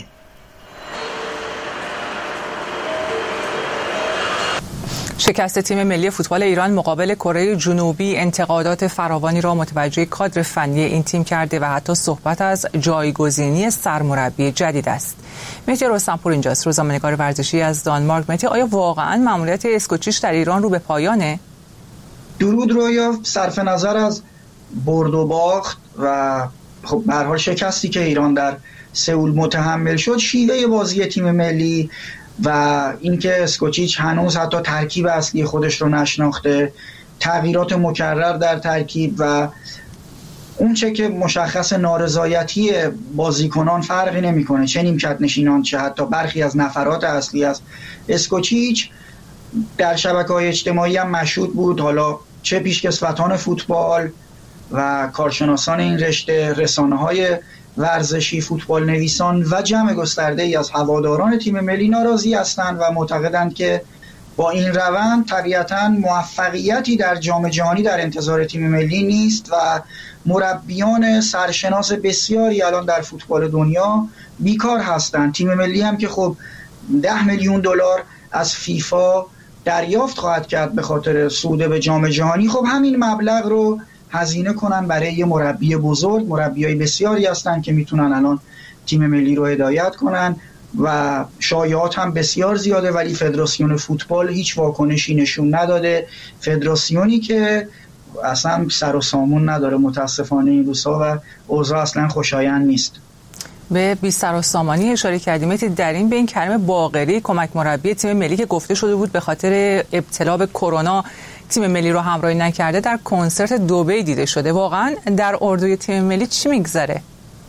Speaker 1: شکست تیم ملی فوتبال ایران مقابل کره جنوبی انتقادات فراوانی را متوجه کادر فنی این تیم کرده و حتی صحبت از جایگزینی سرمربی جدید است. مهدی رستمپور اینجاست، روزنامه‌نگار ورزشی از دانمارک. مهدی، آیا واقعاً مأموریت اسکوچیچ در ایران رو به پایانه؟
Speaker 7: درود رویا. صرف نظر از برد و باخت و خب به هر حال شکستی که ایران در سئول متحمل شد، شیوه بازی تیم ملی و اینکه اسکوچیچ هنوز حتی ترکیب اصلی خودش رو نشناخته، تغییرات مکرر در ترکیب و اون چه که مشخص نارضایتی بازیکنان فرقی نمیکنه، چه نیمکت نشینان چه حتی برخی از نفرات اصلی از اسکوچیچ در شبکه‌های اجتماعی هم مشهود بود. حالا چه پیشکسوتان فوتبال و کارشناسان این رشته، رسانه‌های ورزشی، فوتبال نویسان و جمع گسترده‌ای از هواداران تیم ملی ناراضی هستند و معتقدند که با این روند طبیعتاً موفقیتی در جام جهانی در انتظار تیم ملی نیست و مربیان سرشناس بسیاری الان در فوتبال دنیا بیکار هستند. تیم ملی هم که خب 10 میلیون دلار از فیفا دریافت خواهد کرد به خاطر صعود به جام جهانی، خب همین مبلغ رو هزینه کنن برای یه مربی بزرگ. مربیای بسیاری هستن که میتونن الان تیم ملی رو هدایت کنن و شایعات هم بسیار زیاده، ولی فدراسیون فوتبال هیچ واکنشی نشون نداده. فدراسیونی که اصلا سر و سامون نداره متاسفانه این روزها و اوضاع اصلا خوشایند نیست.
Speaker 1: به بی سر و سامانی اشاره کردیم. در این بین کریم باقری کمک مربی تیم ملی که گفته شده بود به خاطر ابتلا به کرونا تیم ملی رو همراهی نکرده، در کنسرت دبی دیده شده. واقعا در اردوی تیم ملی چی میگذره؟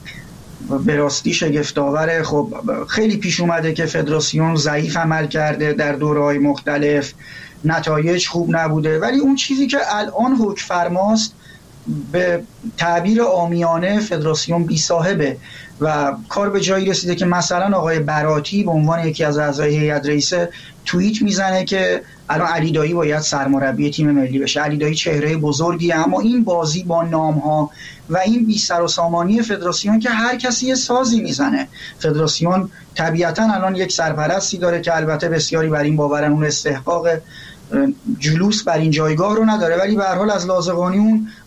Speaker 7: به راستی شگفت‌آوره. خب خیلی پیش اومده که فدراسیون ضعیف عمل کرده در دوره‌های مختلف، نتایج خوب نبوده، ولی اون چیزی که الان حکم فرماست به تعبیر عامیانه فدراسیون بی صاحبه و کار به جایی رسیده که مثلا آقای براتی به عنوان یکی از اعضای هیئت رئیسه توییت میزنه که الان علی دایی باید سرمربی تیم ملی بشه. علی دایی چهره بزرگیه، اما این بازی با نام‌ها و این بی سر و سامانی فدراسیون که هر کسی یه سازی میزنه. فدراسیون طبیعتا الان یک سرپرستی داره که البته بسیاری بر این باورن اون استحقاق جلوس بر این جایگاه رو نداره، ولی به هر حال از لحاظ قانونی اون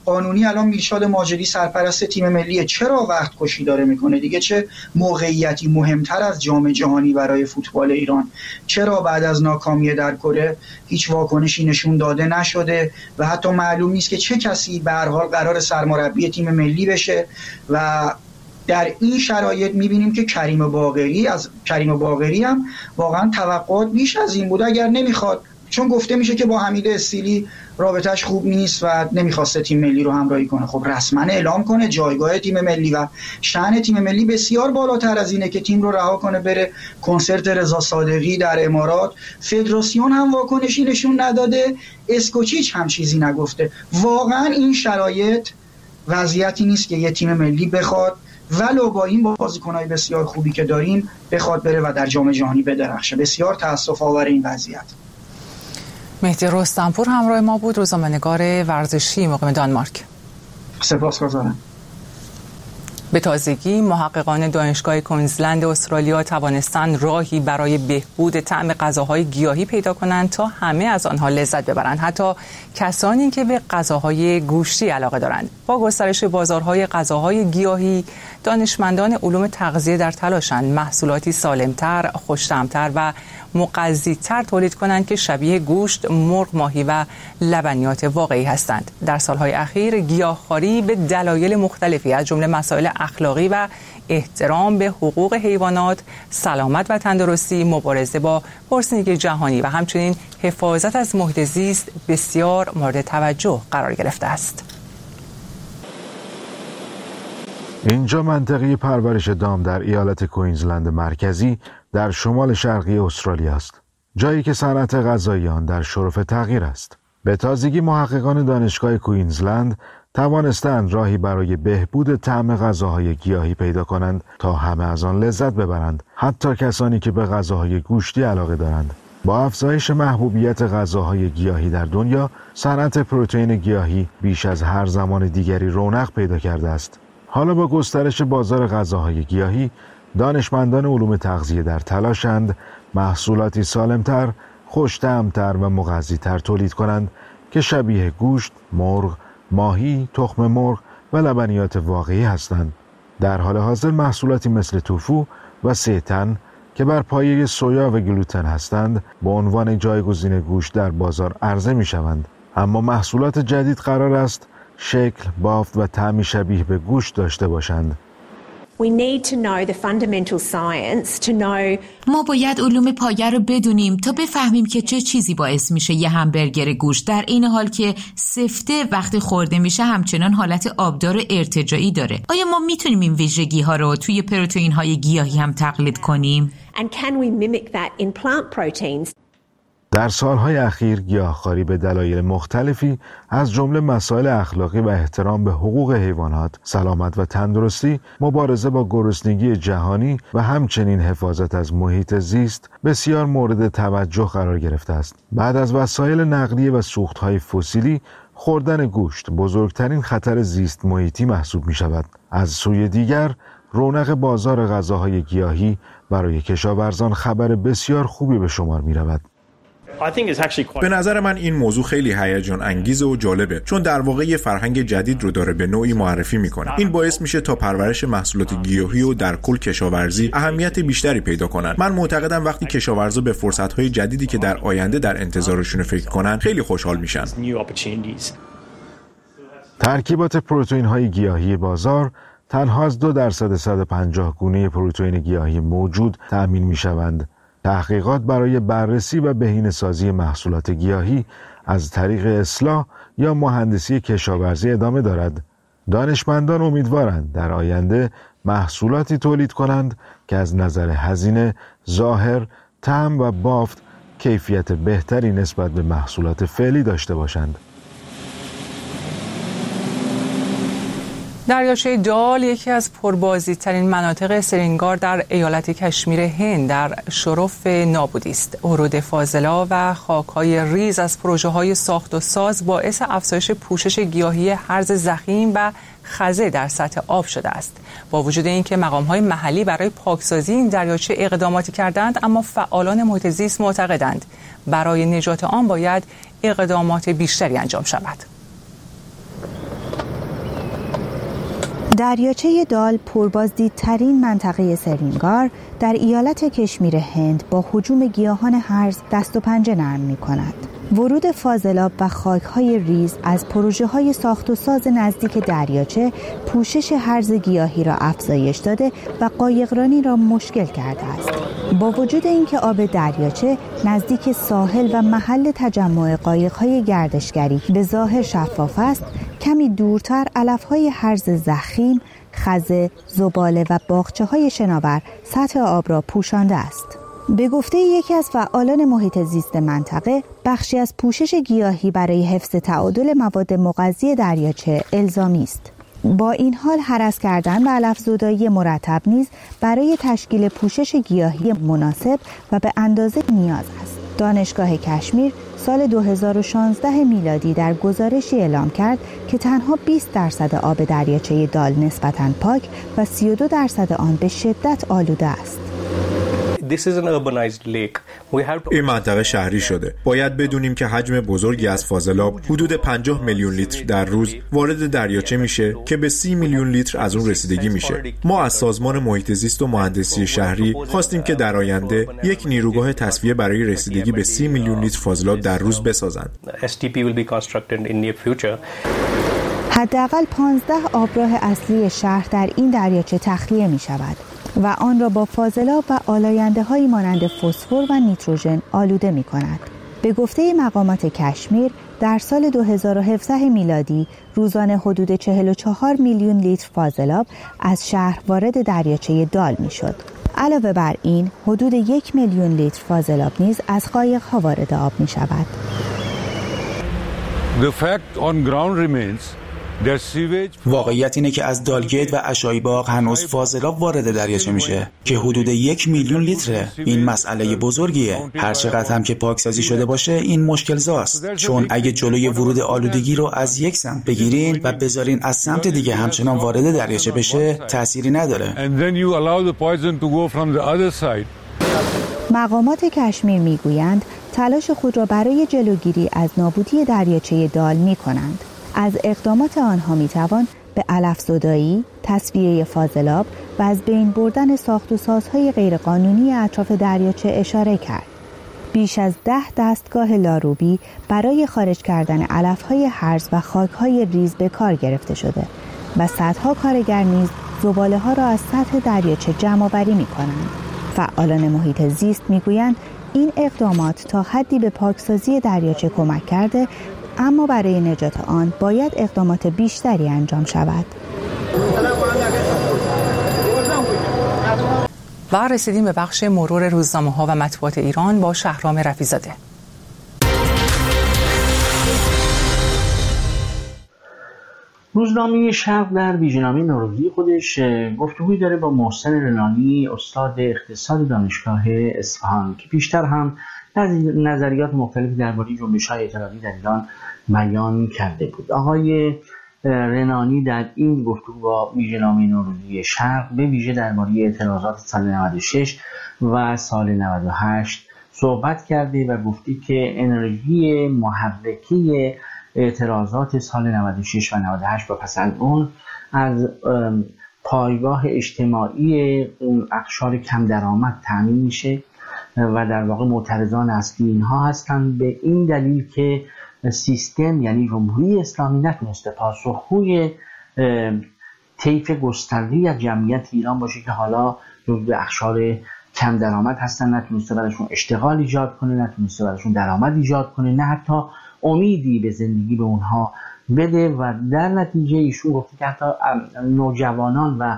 Speaker 7: قانونی الان میرشاد ماجدی سرپرست تیم ملیه، چرا وقت کشی داره میکنه دیگه؟ چه موقعیتی مهمتر از جام جهانی برای فوتبال ایران؟ چرا بعد از ناکامی در کره هیچ واکنشی نشون داده نشده و حتی معلوم نیست که چه کسی به هر حال قرار سرمربی تیم ملی بشه؟ و در این شرایط میبینیم که کریم باقری هم واقعا توقعات بیش از این بود. اگر نمیخواد، چون گفته میشه که با حمید استیلی رابطش خوب نیست و نمیخواسته تیم ملی رو همراهی کنه، خب رسما اعلام کنه جایگاه تیم ملی و شأن تیم ملی بسیار بالاتر از اینه که تیم رو رها کنه بره کنسرت رضا صادقی در امارات. فدراسیون هم واکنشی نشون نداده، اسکوچیچ هم چیزی نگفته. واقعا این شرایط وضعیتی نیست که یه تیم ملی بخواد ولو با این بازیکن‌های بسیار خوبی که داریم بخواد بره و در جام جهانی بدرخشه. بسیار تأسف‌آور این وضعیت.
Speaker 1: مهدی رستمپور همراه ما بود، روزنامه‌نگار ورزشی مقیم دانمارک.
Speaker 7: سپاسگزارم.
Speaker 1: به تازگی محققان دانشگاه کوینزلند استرالیا توانستند راهی برای بهبود طعم غذاهای گیاهی پیدا کنند تا همه از آنها لذت ببرند، حتی کسانی که به غذاهای گوشتی علاقه دارند. با گسترش بازارهای غذاهای گیاهی، دانشمندان علوم تغذیه در تلاشند محصولاتی سالمتر، خوش‌طعم‌تر و مغذی‌تر تولید کنند که شبیه گوشت، مرغ، ماهی و لبنیات واقعی هستند. در سالهای اخیر گیاهخواری به دلایل مختلفی از جمله مسائل اخلاقی و احترام به حقوق حیوانات، سلامت و تندرستی، مبارزه با گرسنگی جهانی و همچنین حفاظت از محیط زیست بسیار مورد توجه قرار گرفته است.
Speaker 2: اینجا منطقه پرورش دام در ایالت کوینزلند مرکزی در شمال شرقی استرالیا است، جایی که صنعت غذایی آن در شرف تغییر است. به تازگی محققان دانشگاه کوینزلند توانستند راهی برای بهبود طعم غذاهای گیاهی پیدا کنند تا همه از آن لذت ببرند، حتی کسانی که به غذاهای گوشتی علاقه دارند. با افزایش محبوبیت غذاهای گیاهی در دنیا، صنعت پروتئین گیاهی بیش از هر زمان دیگری رونق پیدا کرده است. حالا با گسترش بازار غذاهای گیاهی، دانشمندان علوم تغذیه در تلاشند محصولاتی سالمتر، خوش‌طعم‌تر و مغذی‌تر تولید کنند که شبیه گوشت، مرغ، ماهی، تخم مرغ و لبنیات واقعی هستند. در حال حاضر محصولاتی مثل توفو و سیتن که بر پایه سویا و گلوتن هستند به عنوان جایگزین گوشت در بازار عرضه می‌شوند. اما محصولات جدید قرار است شکل، بافت و طعمی شبیه به گوشت داشته باشند.
Speaker 25: ما باید علوم پایه رو بدونیم تا بفهمیم که چه چیزی باعث میشه یه همبرگر گوشت در این حال که سفته وقتی خورده میشه همچنان حالت آبدار ارتجاعی داره. آیا ما میتونیم این ویژگی ها رو توی پروتئین های گیاهی هم تقلید کنیم؟
Speaker 2: در سالهای اخیر گیاهخواری به دلایل مختلفی از جمله مسائل اخلاقی و احترام به حقوق حیوانات، سلامت و تندرستی، مبارزه با گرسنگی جهانی و همچنین حفاظت از محیط زیست بسیار مورد توجه قرار گرفته است. بعد از وسایل نقلیه و سوختهای فسیلی، خوردن گوشت بزرگترین خطر زیست محیطی محسوب می شود. از سوی دیگر، رونق بازار غذاهای گیاهی برای کشاورزان خبر بسیار خوبی به شمار می رود.
Speaker 6: به نظر من این موضوع خیلی هیجان انگیز و جالبه، چون در واقع یه فرهنگ جدید رو داره به نوعی معرفی میکنه. این باعث میشه تا پرورش محصولات گیاهی و در کل کشاورزی اهمیت بیشتری پیدا کنن. من معتقدم وقتی کشاورزا به فرصت‌های جدیدی که در آینده در انتظارشون فکر کنن خیلی خوشحال میشن.
Speaker 2: ترکیبات پروتئین‌های گیاهی بازار تنها از 2% 150 گونه پروتئین گیاهی موجود تأمین میشوند. تحقیقات برای بررسی و بهینه‌سازی محصولات گیاهی از طریق اصلاح یا مهندسی کشاورزی ادامه دارد. دانشمندان امیدوارند در آینده محصولاتی تولید کنند که از نظر هزینه، ظاهر، طعم و بافت کیفیت بهتری نسبت به محصولات فعلی داشته باشند.
Speaker 1: دریاچه دال یکی از پربازدیدترین مناطق سرینگار در ایالت کشمیر هند در شرف نابودی است. ورود فاضلا و خاک‌های ریز از پروژه‌های ساخت و ساز باعث افزایش پوشش گیاهی هرز ضخیم و خزه در سطح آب شده است. با وجود اینکه مقام‌های محلی برای پاکسازی این دریاچه اقداماتی کردند، اما فعالان محیط زیست معتقدند برای نجات آن باید اقدامات بیشتری انجام شود.
Speaker 8: دریاچه دال پربازدیدترین منطقه سرینگار در ایالت کشمیر هند با هجوم گیاهان هرز دست و پنجه نرم می‌کند. ورود فاضلاب و خاک‌های ریز از پروژه‌های ساخت و ساز نزدیک دریاچه پوشش هرز گیاهی را افزایش داده و قایقرانی را مشکل کرده است. با وجود اینکه آب دریاچه نزدیک ساحل و محل تجمع قایق‌های گردشگری به ظاهر شفاف است، کمی دورتر علف‌های هرز ضخیم، خزه، زباله و باغچه‌های شناور سطح آب را پوشانده است. به گفته یکی از فعالان محیط زیست منطقه، بخشی از پوشش گیاهی برای حفظ تعادل مواد مغذی دریاچه الزامی است. با این حال هرس کردن و علف‌زدایی مرتب نیز برای تشکیل پوشش گیاهی مناسب و به اندازه نیاز است. دانشگاه کشمیر سال 2016 میلادی در گزارشی اعلام کرد که تنها 20% آب دریاچه دال نسبتاً پاک و 32% آن به شدت آلوده است.
Speaker 6: این منطقه شهری شده. باید بدونیم که حجم بزرگی از فاضلاب حدود 50 میلیون لیتر در روز وارد دریاچه میشه که به 30 میلیون لیتر از اون رسیدگی میشه. ما از سازمان محیط زیست و مهندسی شهری خواستیم که در آینده یک نیروگاه تصفیه برای رسیدگی به 30 میلیون لیتر فاضلاب در روز بسازند.
Speaker 8: حداقل 15 آبراه اصلی شهر در این دریاچه تخلیه می شود و آن را با فاضلاب و آلاینده‌هایی مانند فسفر و نیتروژن آلوده می کند. به گفته مقامات کشمیر در سال 2017 میلادی روزانه حدود 44 میلیون لیتر فاضلاب از شهر وارد دریاچه دال می شد. علاوه بر این حدود 1 میلیون لیتر فاضلاب نیز از قایق‌ها وارد آب می شود.
Speaker 9: واقعیت اینه که از دالگیت و اشایباغ هنوز فاضلاب وارد دریاچه میشه که حدود 1 میلیون لیتره. این مسئله بزرگیه. هر چقدر هم که پاکسازی شده باشه این مشکل زاست، چون اگه جلوی ورود آلودگی رو از یک سمت بگیرین و بذارین از سمت دیگه همچنان وارد دریاچه بشه تأثیری نداره.
Speaker 8: مقامات کشمیر میگویند تلاش خود را برای جلوگیری از نابودی دریاچه دال میکنند. از اقدامات آنها میتوان به علف‌زدایی، تصفیه فاضلاب و از بین بردن ساخت و سازهای غیرقانونی اطراف دریاچه اشاره کرد. بیش از 10 دستگاه لاروبی برای خارج کردن علف‌های هرز و خاک‌های ریز به کار گرفته شده و صدها کارگر نیز زباله‌ها را از سطح دریاچه جمع‌آوری می‌کنند. فعالان محیط زیست می‌گویند این اقدامات تا حدی به پاکسازی دریاچه کمک کرده، اما برای نجات آن باید اقدامات بیشتری انجام شود.
Speaker 1: و رسیدیم به بخش مرور روزنامه‌ها و مطبوعات ایران با شهرام رفیع‌زاده.
Speaker 10: روزنامه شرق در ویژه‌نامه نوروزی خودش گفتگویی داره با محسن رنانی، استاد اقتصاد دانشگاه اصفهان، که پیشتر هم نظریات مختلفی درباره جنبش‌های اعتراضی در ایران بیان کرده بود. آقای رنانی در این گفتگو با ویژه‌نامه نوروزی شرق به ویژه درباره اعتراضات سال 96 و سال 98 صحبت کرده و گفتی که انرژی محرکه اعتراضات سال 96 و 98 و پس از اون از پایگاه اجتماعی اون اقشار کم درآمد تامین میشه و در واقع معترضان اصلی اینها هستند، به این دلیل که سیستم یعنی جمهوری اسلامی نتونسته پاسخگوی طیف گسترده‌ای از جمعیت ایران باشه که حالا جزو اقشار کم درآمد هستن، نتونسته براشون اشتغال ایجاد کنه، نتونسته براشون درآمد ایجاد کنه، نه حتی امیدی به زندگی به اونها بده و در نتیجه ایشون گفته که حتی نوجوانان و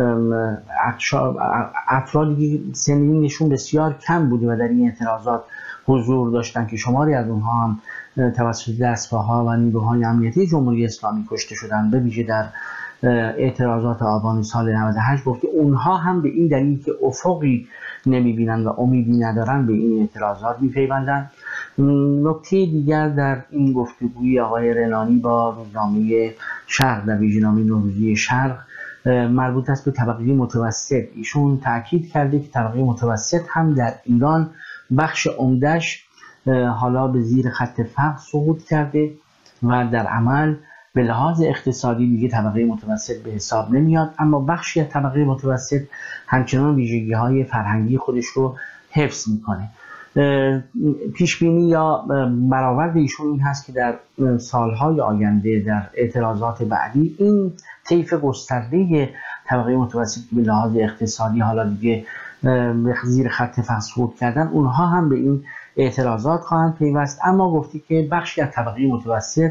Speaker 10: افرادی که سنینشون بسیار کم بوده و در این اعتراضات حضور داشتن که شماری از اونها هم توسط دستگاه‌ها و نیروهای امنیتی جمهوری اسلامی کشته شدن، به ویژه در اعتراضات آبان سال 98 گفته اونها هم به این دلیل که افقی نمی‌بینن و امیدی ندارن به این اعتراضات می‌پیوندن. نکته دیگر در این گفتگوی آقای رنانی با روزنامه شرق در ویژه‌نامه نوروزی شرق مربوط است به طبقه متوسط. ایشون تاکید کرده که طبقه متوسط هم در ایران بخش عمده‌اش حالا به زیر خط فقر سقوط کرده و در عمل به لحاظ اقتصادی دیگه طبقه متوسط به حساب نمیاد، اما بخشی از طبقه متوسط همچنان ویژگی‌های فرهنگی خودش رو حفظ میکنه. پیشبینی یا برآورد ایشون این هست که در سالهای آینده در اعتراضات بعدی این طیف گسترده طبقه متوسط به لحاظ اقتصادی حالا دیگه زیر خط فسفود کردن، اونها هم به این اعتراضات خواهند پیوست. اما گفتی که بخشی از طبقه متوسط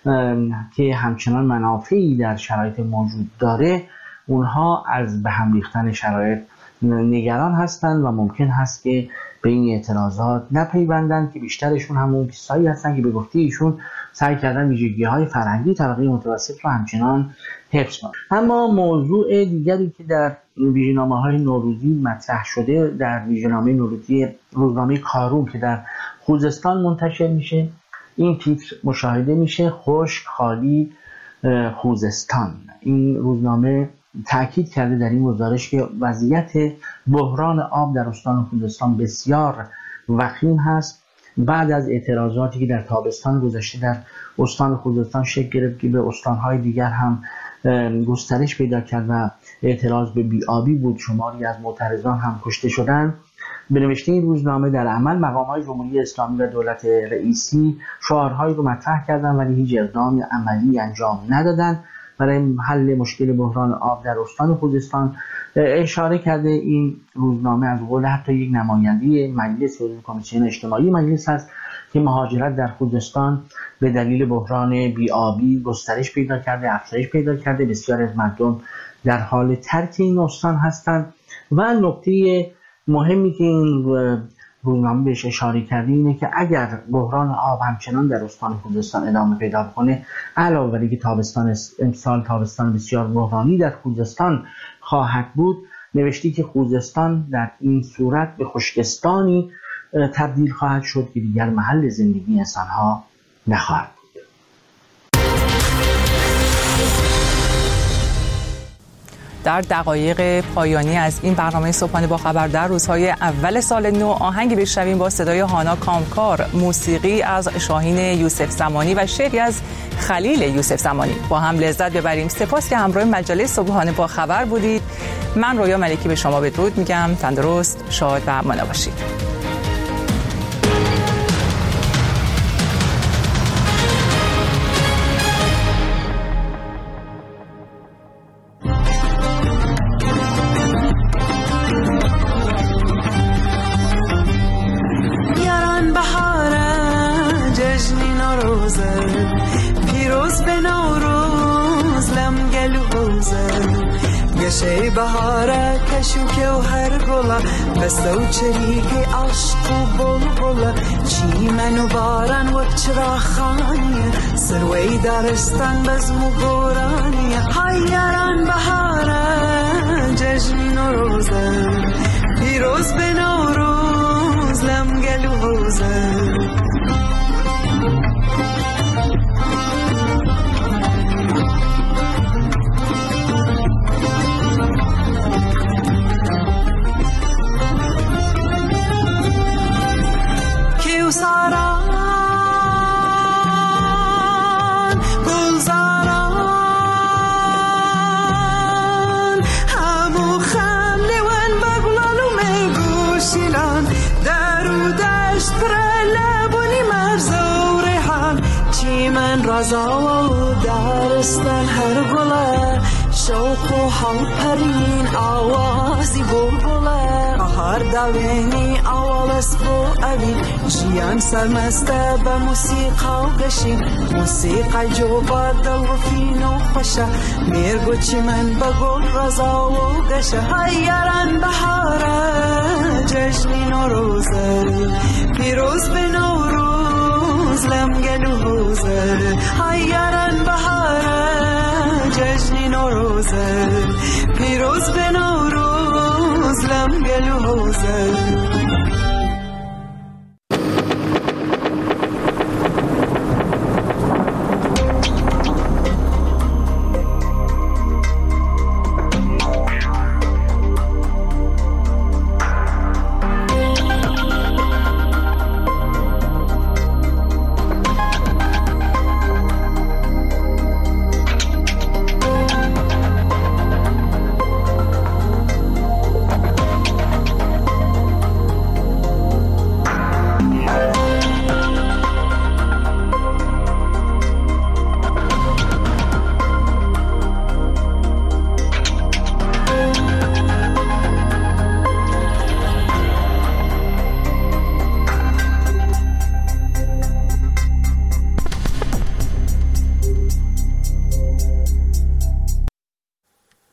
Speaker 10: که همچنان منافعی در شرایط موجود داره، اونها از به هم ریختن شرایط نگران هستند و ممکن هست که به این اعتراضات نپیوندن، که بیشترشون همون کسایی هستن که به گفته ایشون سعی کردن ویژگی‌های فرهنگی طبقه متوسط رو همچنان حفظ کنن. اما موضوع دیگری که در ویژه‌نامه‌های نوروزی مطرح شده، در ویژه‌نامه نوروزی روزنامه کاروم که در خوزستان منتشر میشه، این تیتر مشاهده میشه: خشک خالی خوزستان. این روزنامه تأکید کرده در این گزارش که وضعیت بحران آب در استان خوزستان بسیار وخیم هست بعد از اعتراضاتی که در تابستان گذشته در استان خوزستان شکل گرفت که به استانهای دیگر هم گسترش پیدا کرد و اعتراض به بی‌آبی بود. شماری از معترضان هم کشته شدند. به نوشته این روزنامه در عمل مقام‌های جمهوری اسلامی و دولت رئیسی شعارهایی رو مطرح کردند ولی هیچ اقدام عملی انجام ندادند برای حل مشکل بحران آب در استان خوزستان. اشاره کرده این روزنامه از قول حتی یک نماینده مجلس کمیسیون اجتماعی مجلس است که مهاجرت در خوزستان به دلیل بحران بی‌آبی گسترش پیدا کرده، افزایش پیدا کرده. بسیار از مردم در حال ترک این استان هستند و نکته مهمی که این روزنامه بهش اشاره کرده اینه که اگر بحران آب همچنان در استان خوزستان ادامه پیدا کنه، علاوه بر اینکه تابستان امسال تابستان بسیار بحرانی در خوزستان خواهد بود، نوشتی که خوزستان در این صورت به خشکستانی تبدیل خواهد شد که دیگر محل زندگی انسانها نخواهد بود.
Speaker 1: در دقایق پایانی از این برنامه صبحانه با خبر در روزهای اول سال نو آهنگی بشنویم با صدای هانا کامکار، موسیقی از شاهین یوسف زمانی و شعری از خلیل یوسف زمانی. با هم لذت ببریم. سپاس که همراه مجله صبحانه با خبر بودید. من رویا ملکی به شما بدرود میگم. تندرست، شاد و مانا باشید.
Speaker 11: شی بهاره کشو که و هر گلا بسته و چریک عشق و بلبلا چی منو بارن و چرا خانیه سروی دارستان بزم و گورانیه حیران بهاره جشن نوروزه پیروز به نوروز لمگل و حوزه ساران گلزاران همو خمله ون بگلالو میگوشیلان درو دشت پر لبونی مرز و ریحان چی من رازا و دارستان هر گله شوق و حال پرین آوازی بلبله هر دوینی اول اسبو اوی جیان سرمسته به موسیقا و گشی موسیقا جو با دل و فین و خوشه میرگو چی من بگل رزا و گشه حیران بهاره جشنی نوروزه پیروز به نوروز لمگل و حوزه حیران بهاره جشنی نوروزه پیروز به نوروز لمگل و حوزه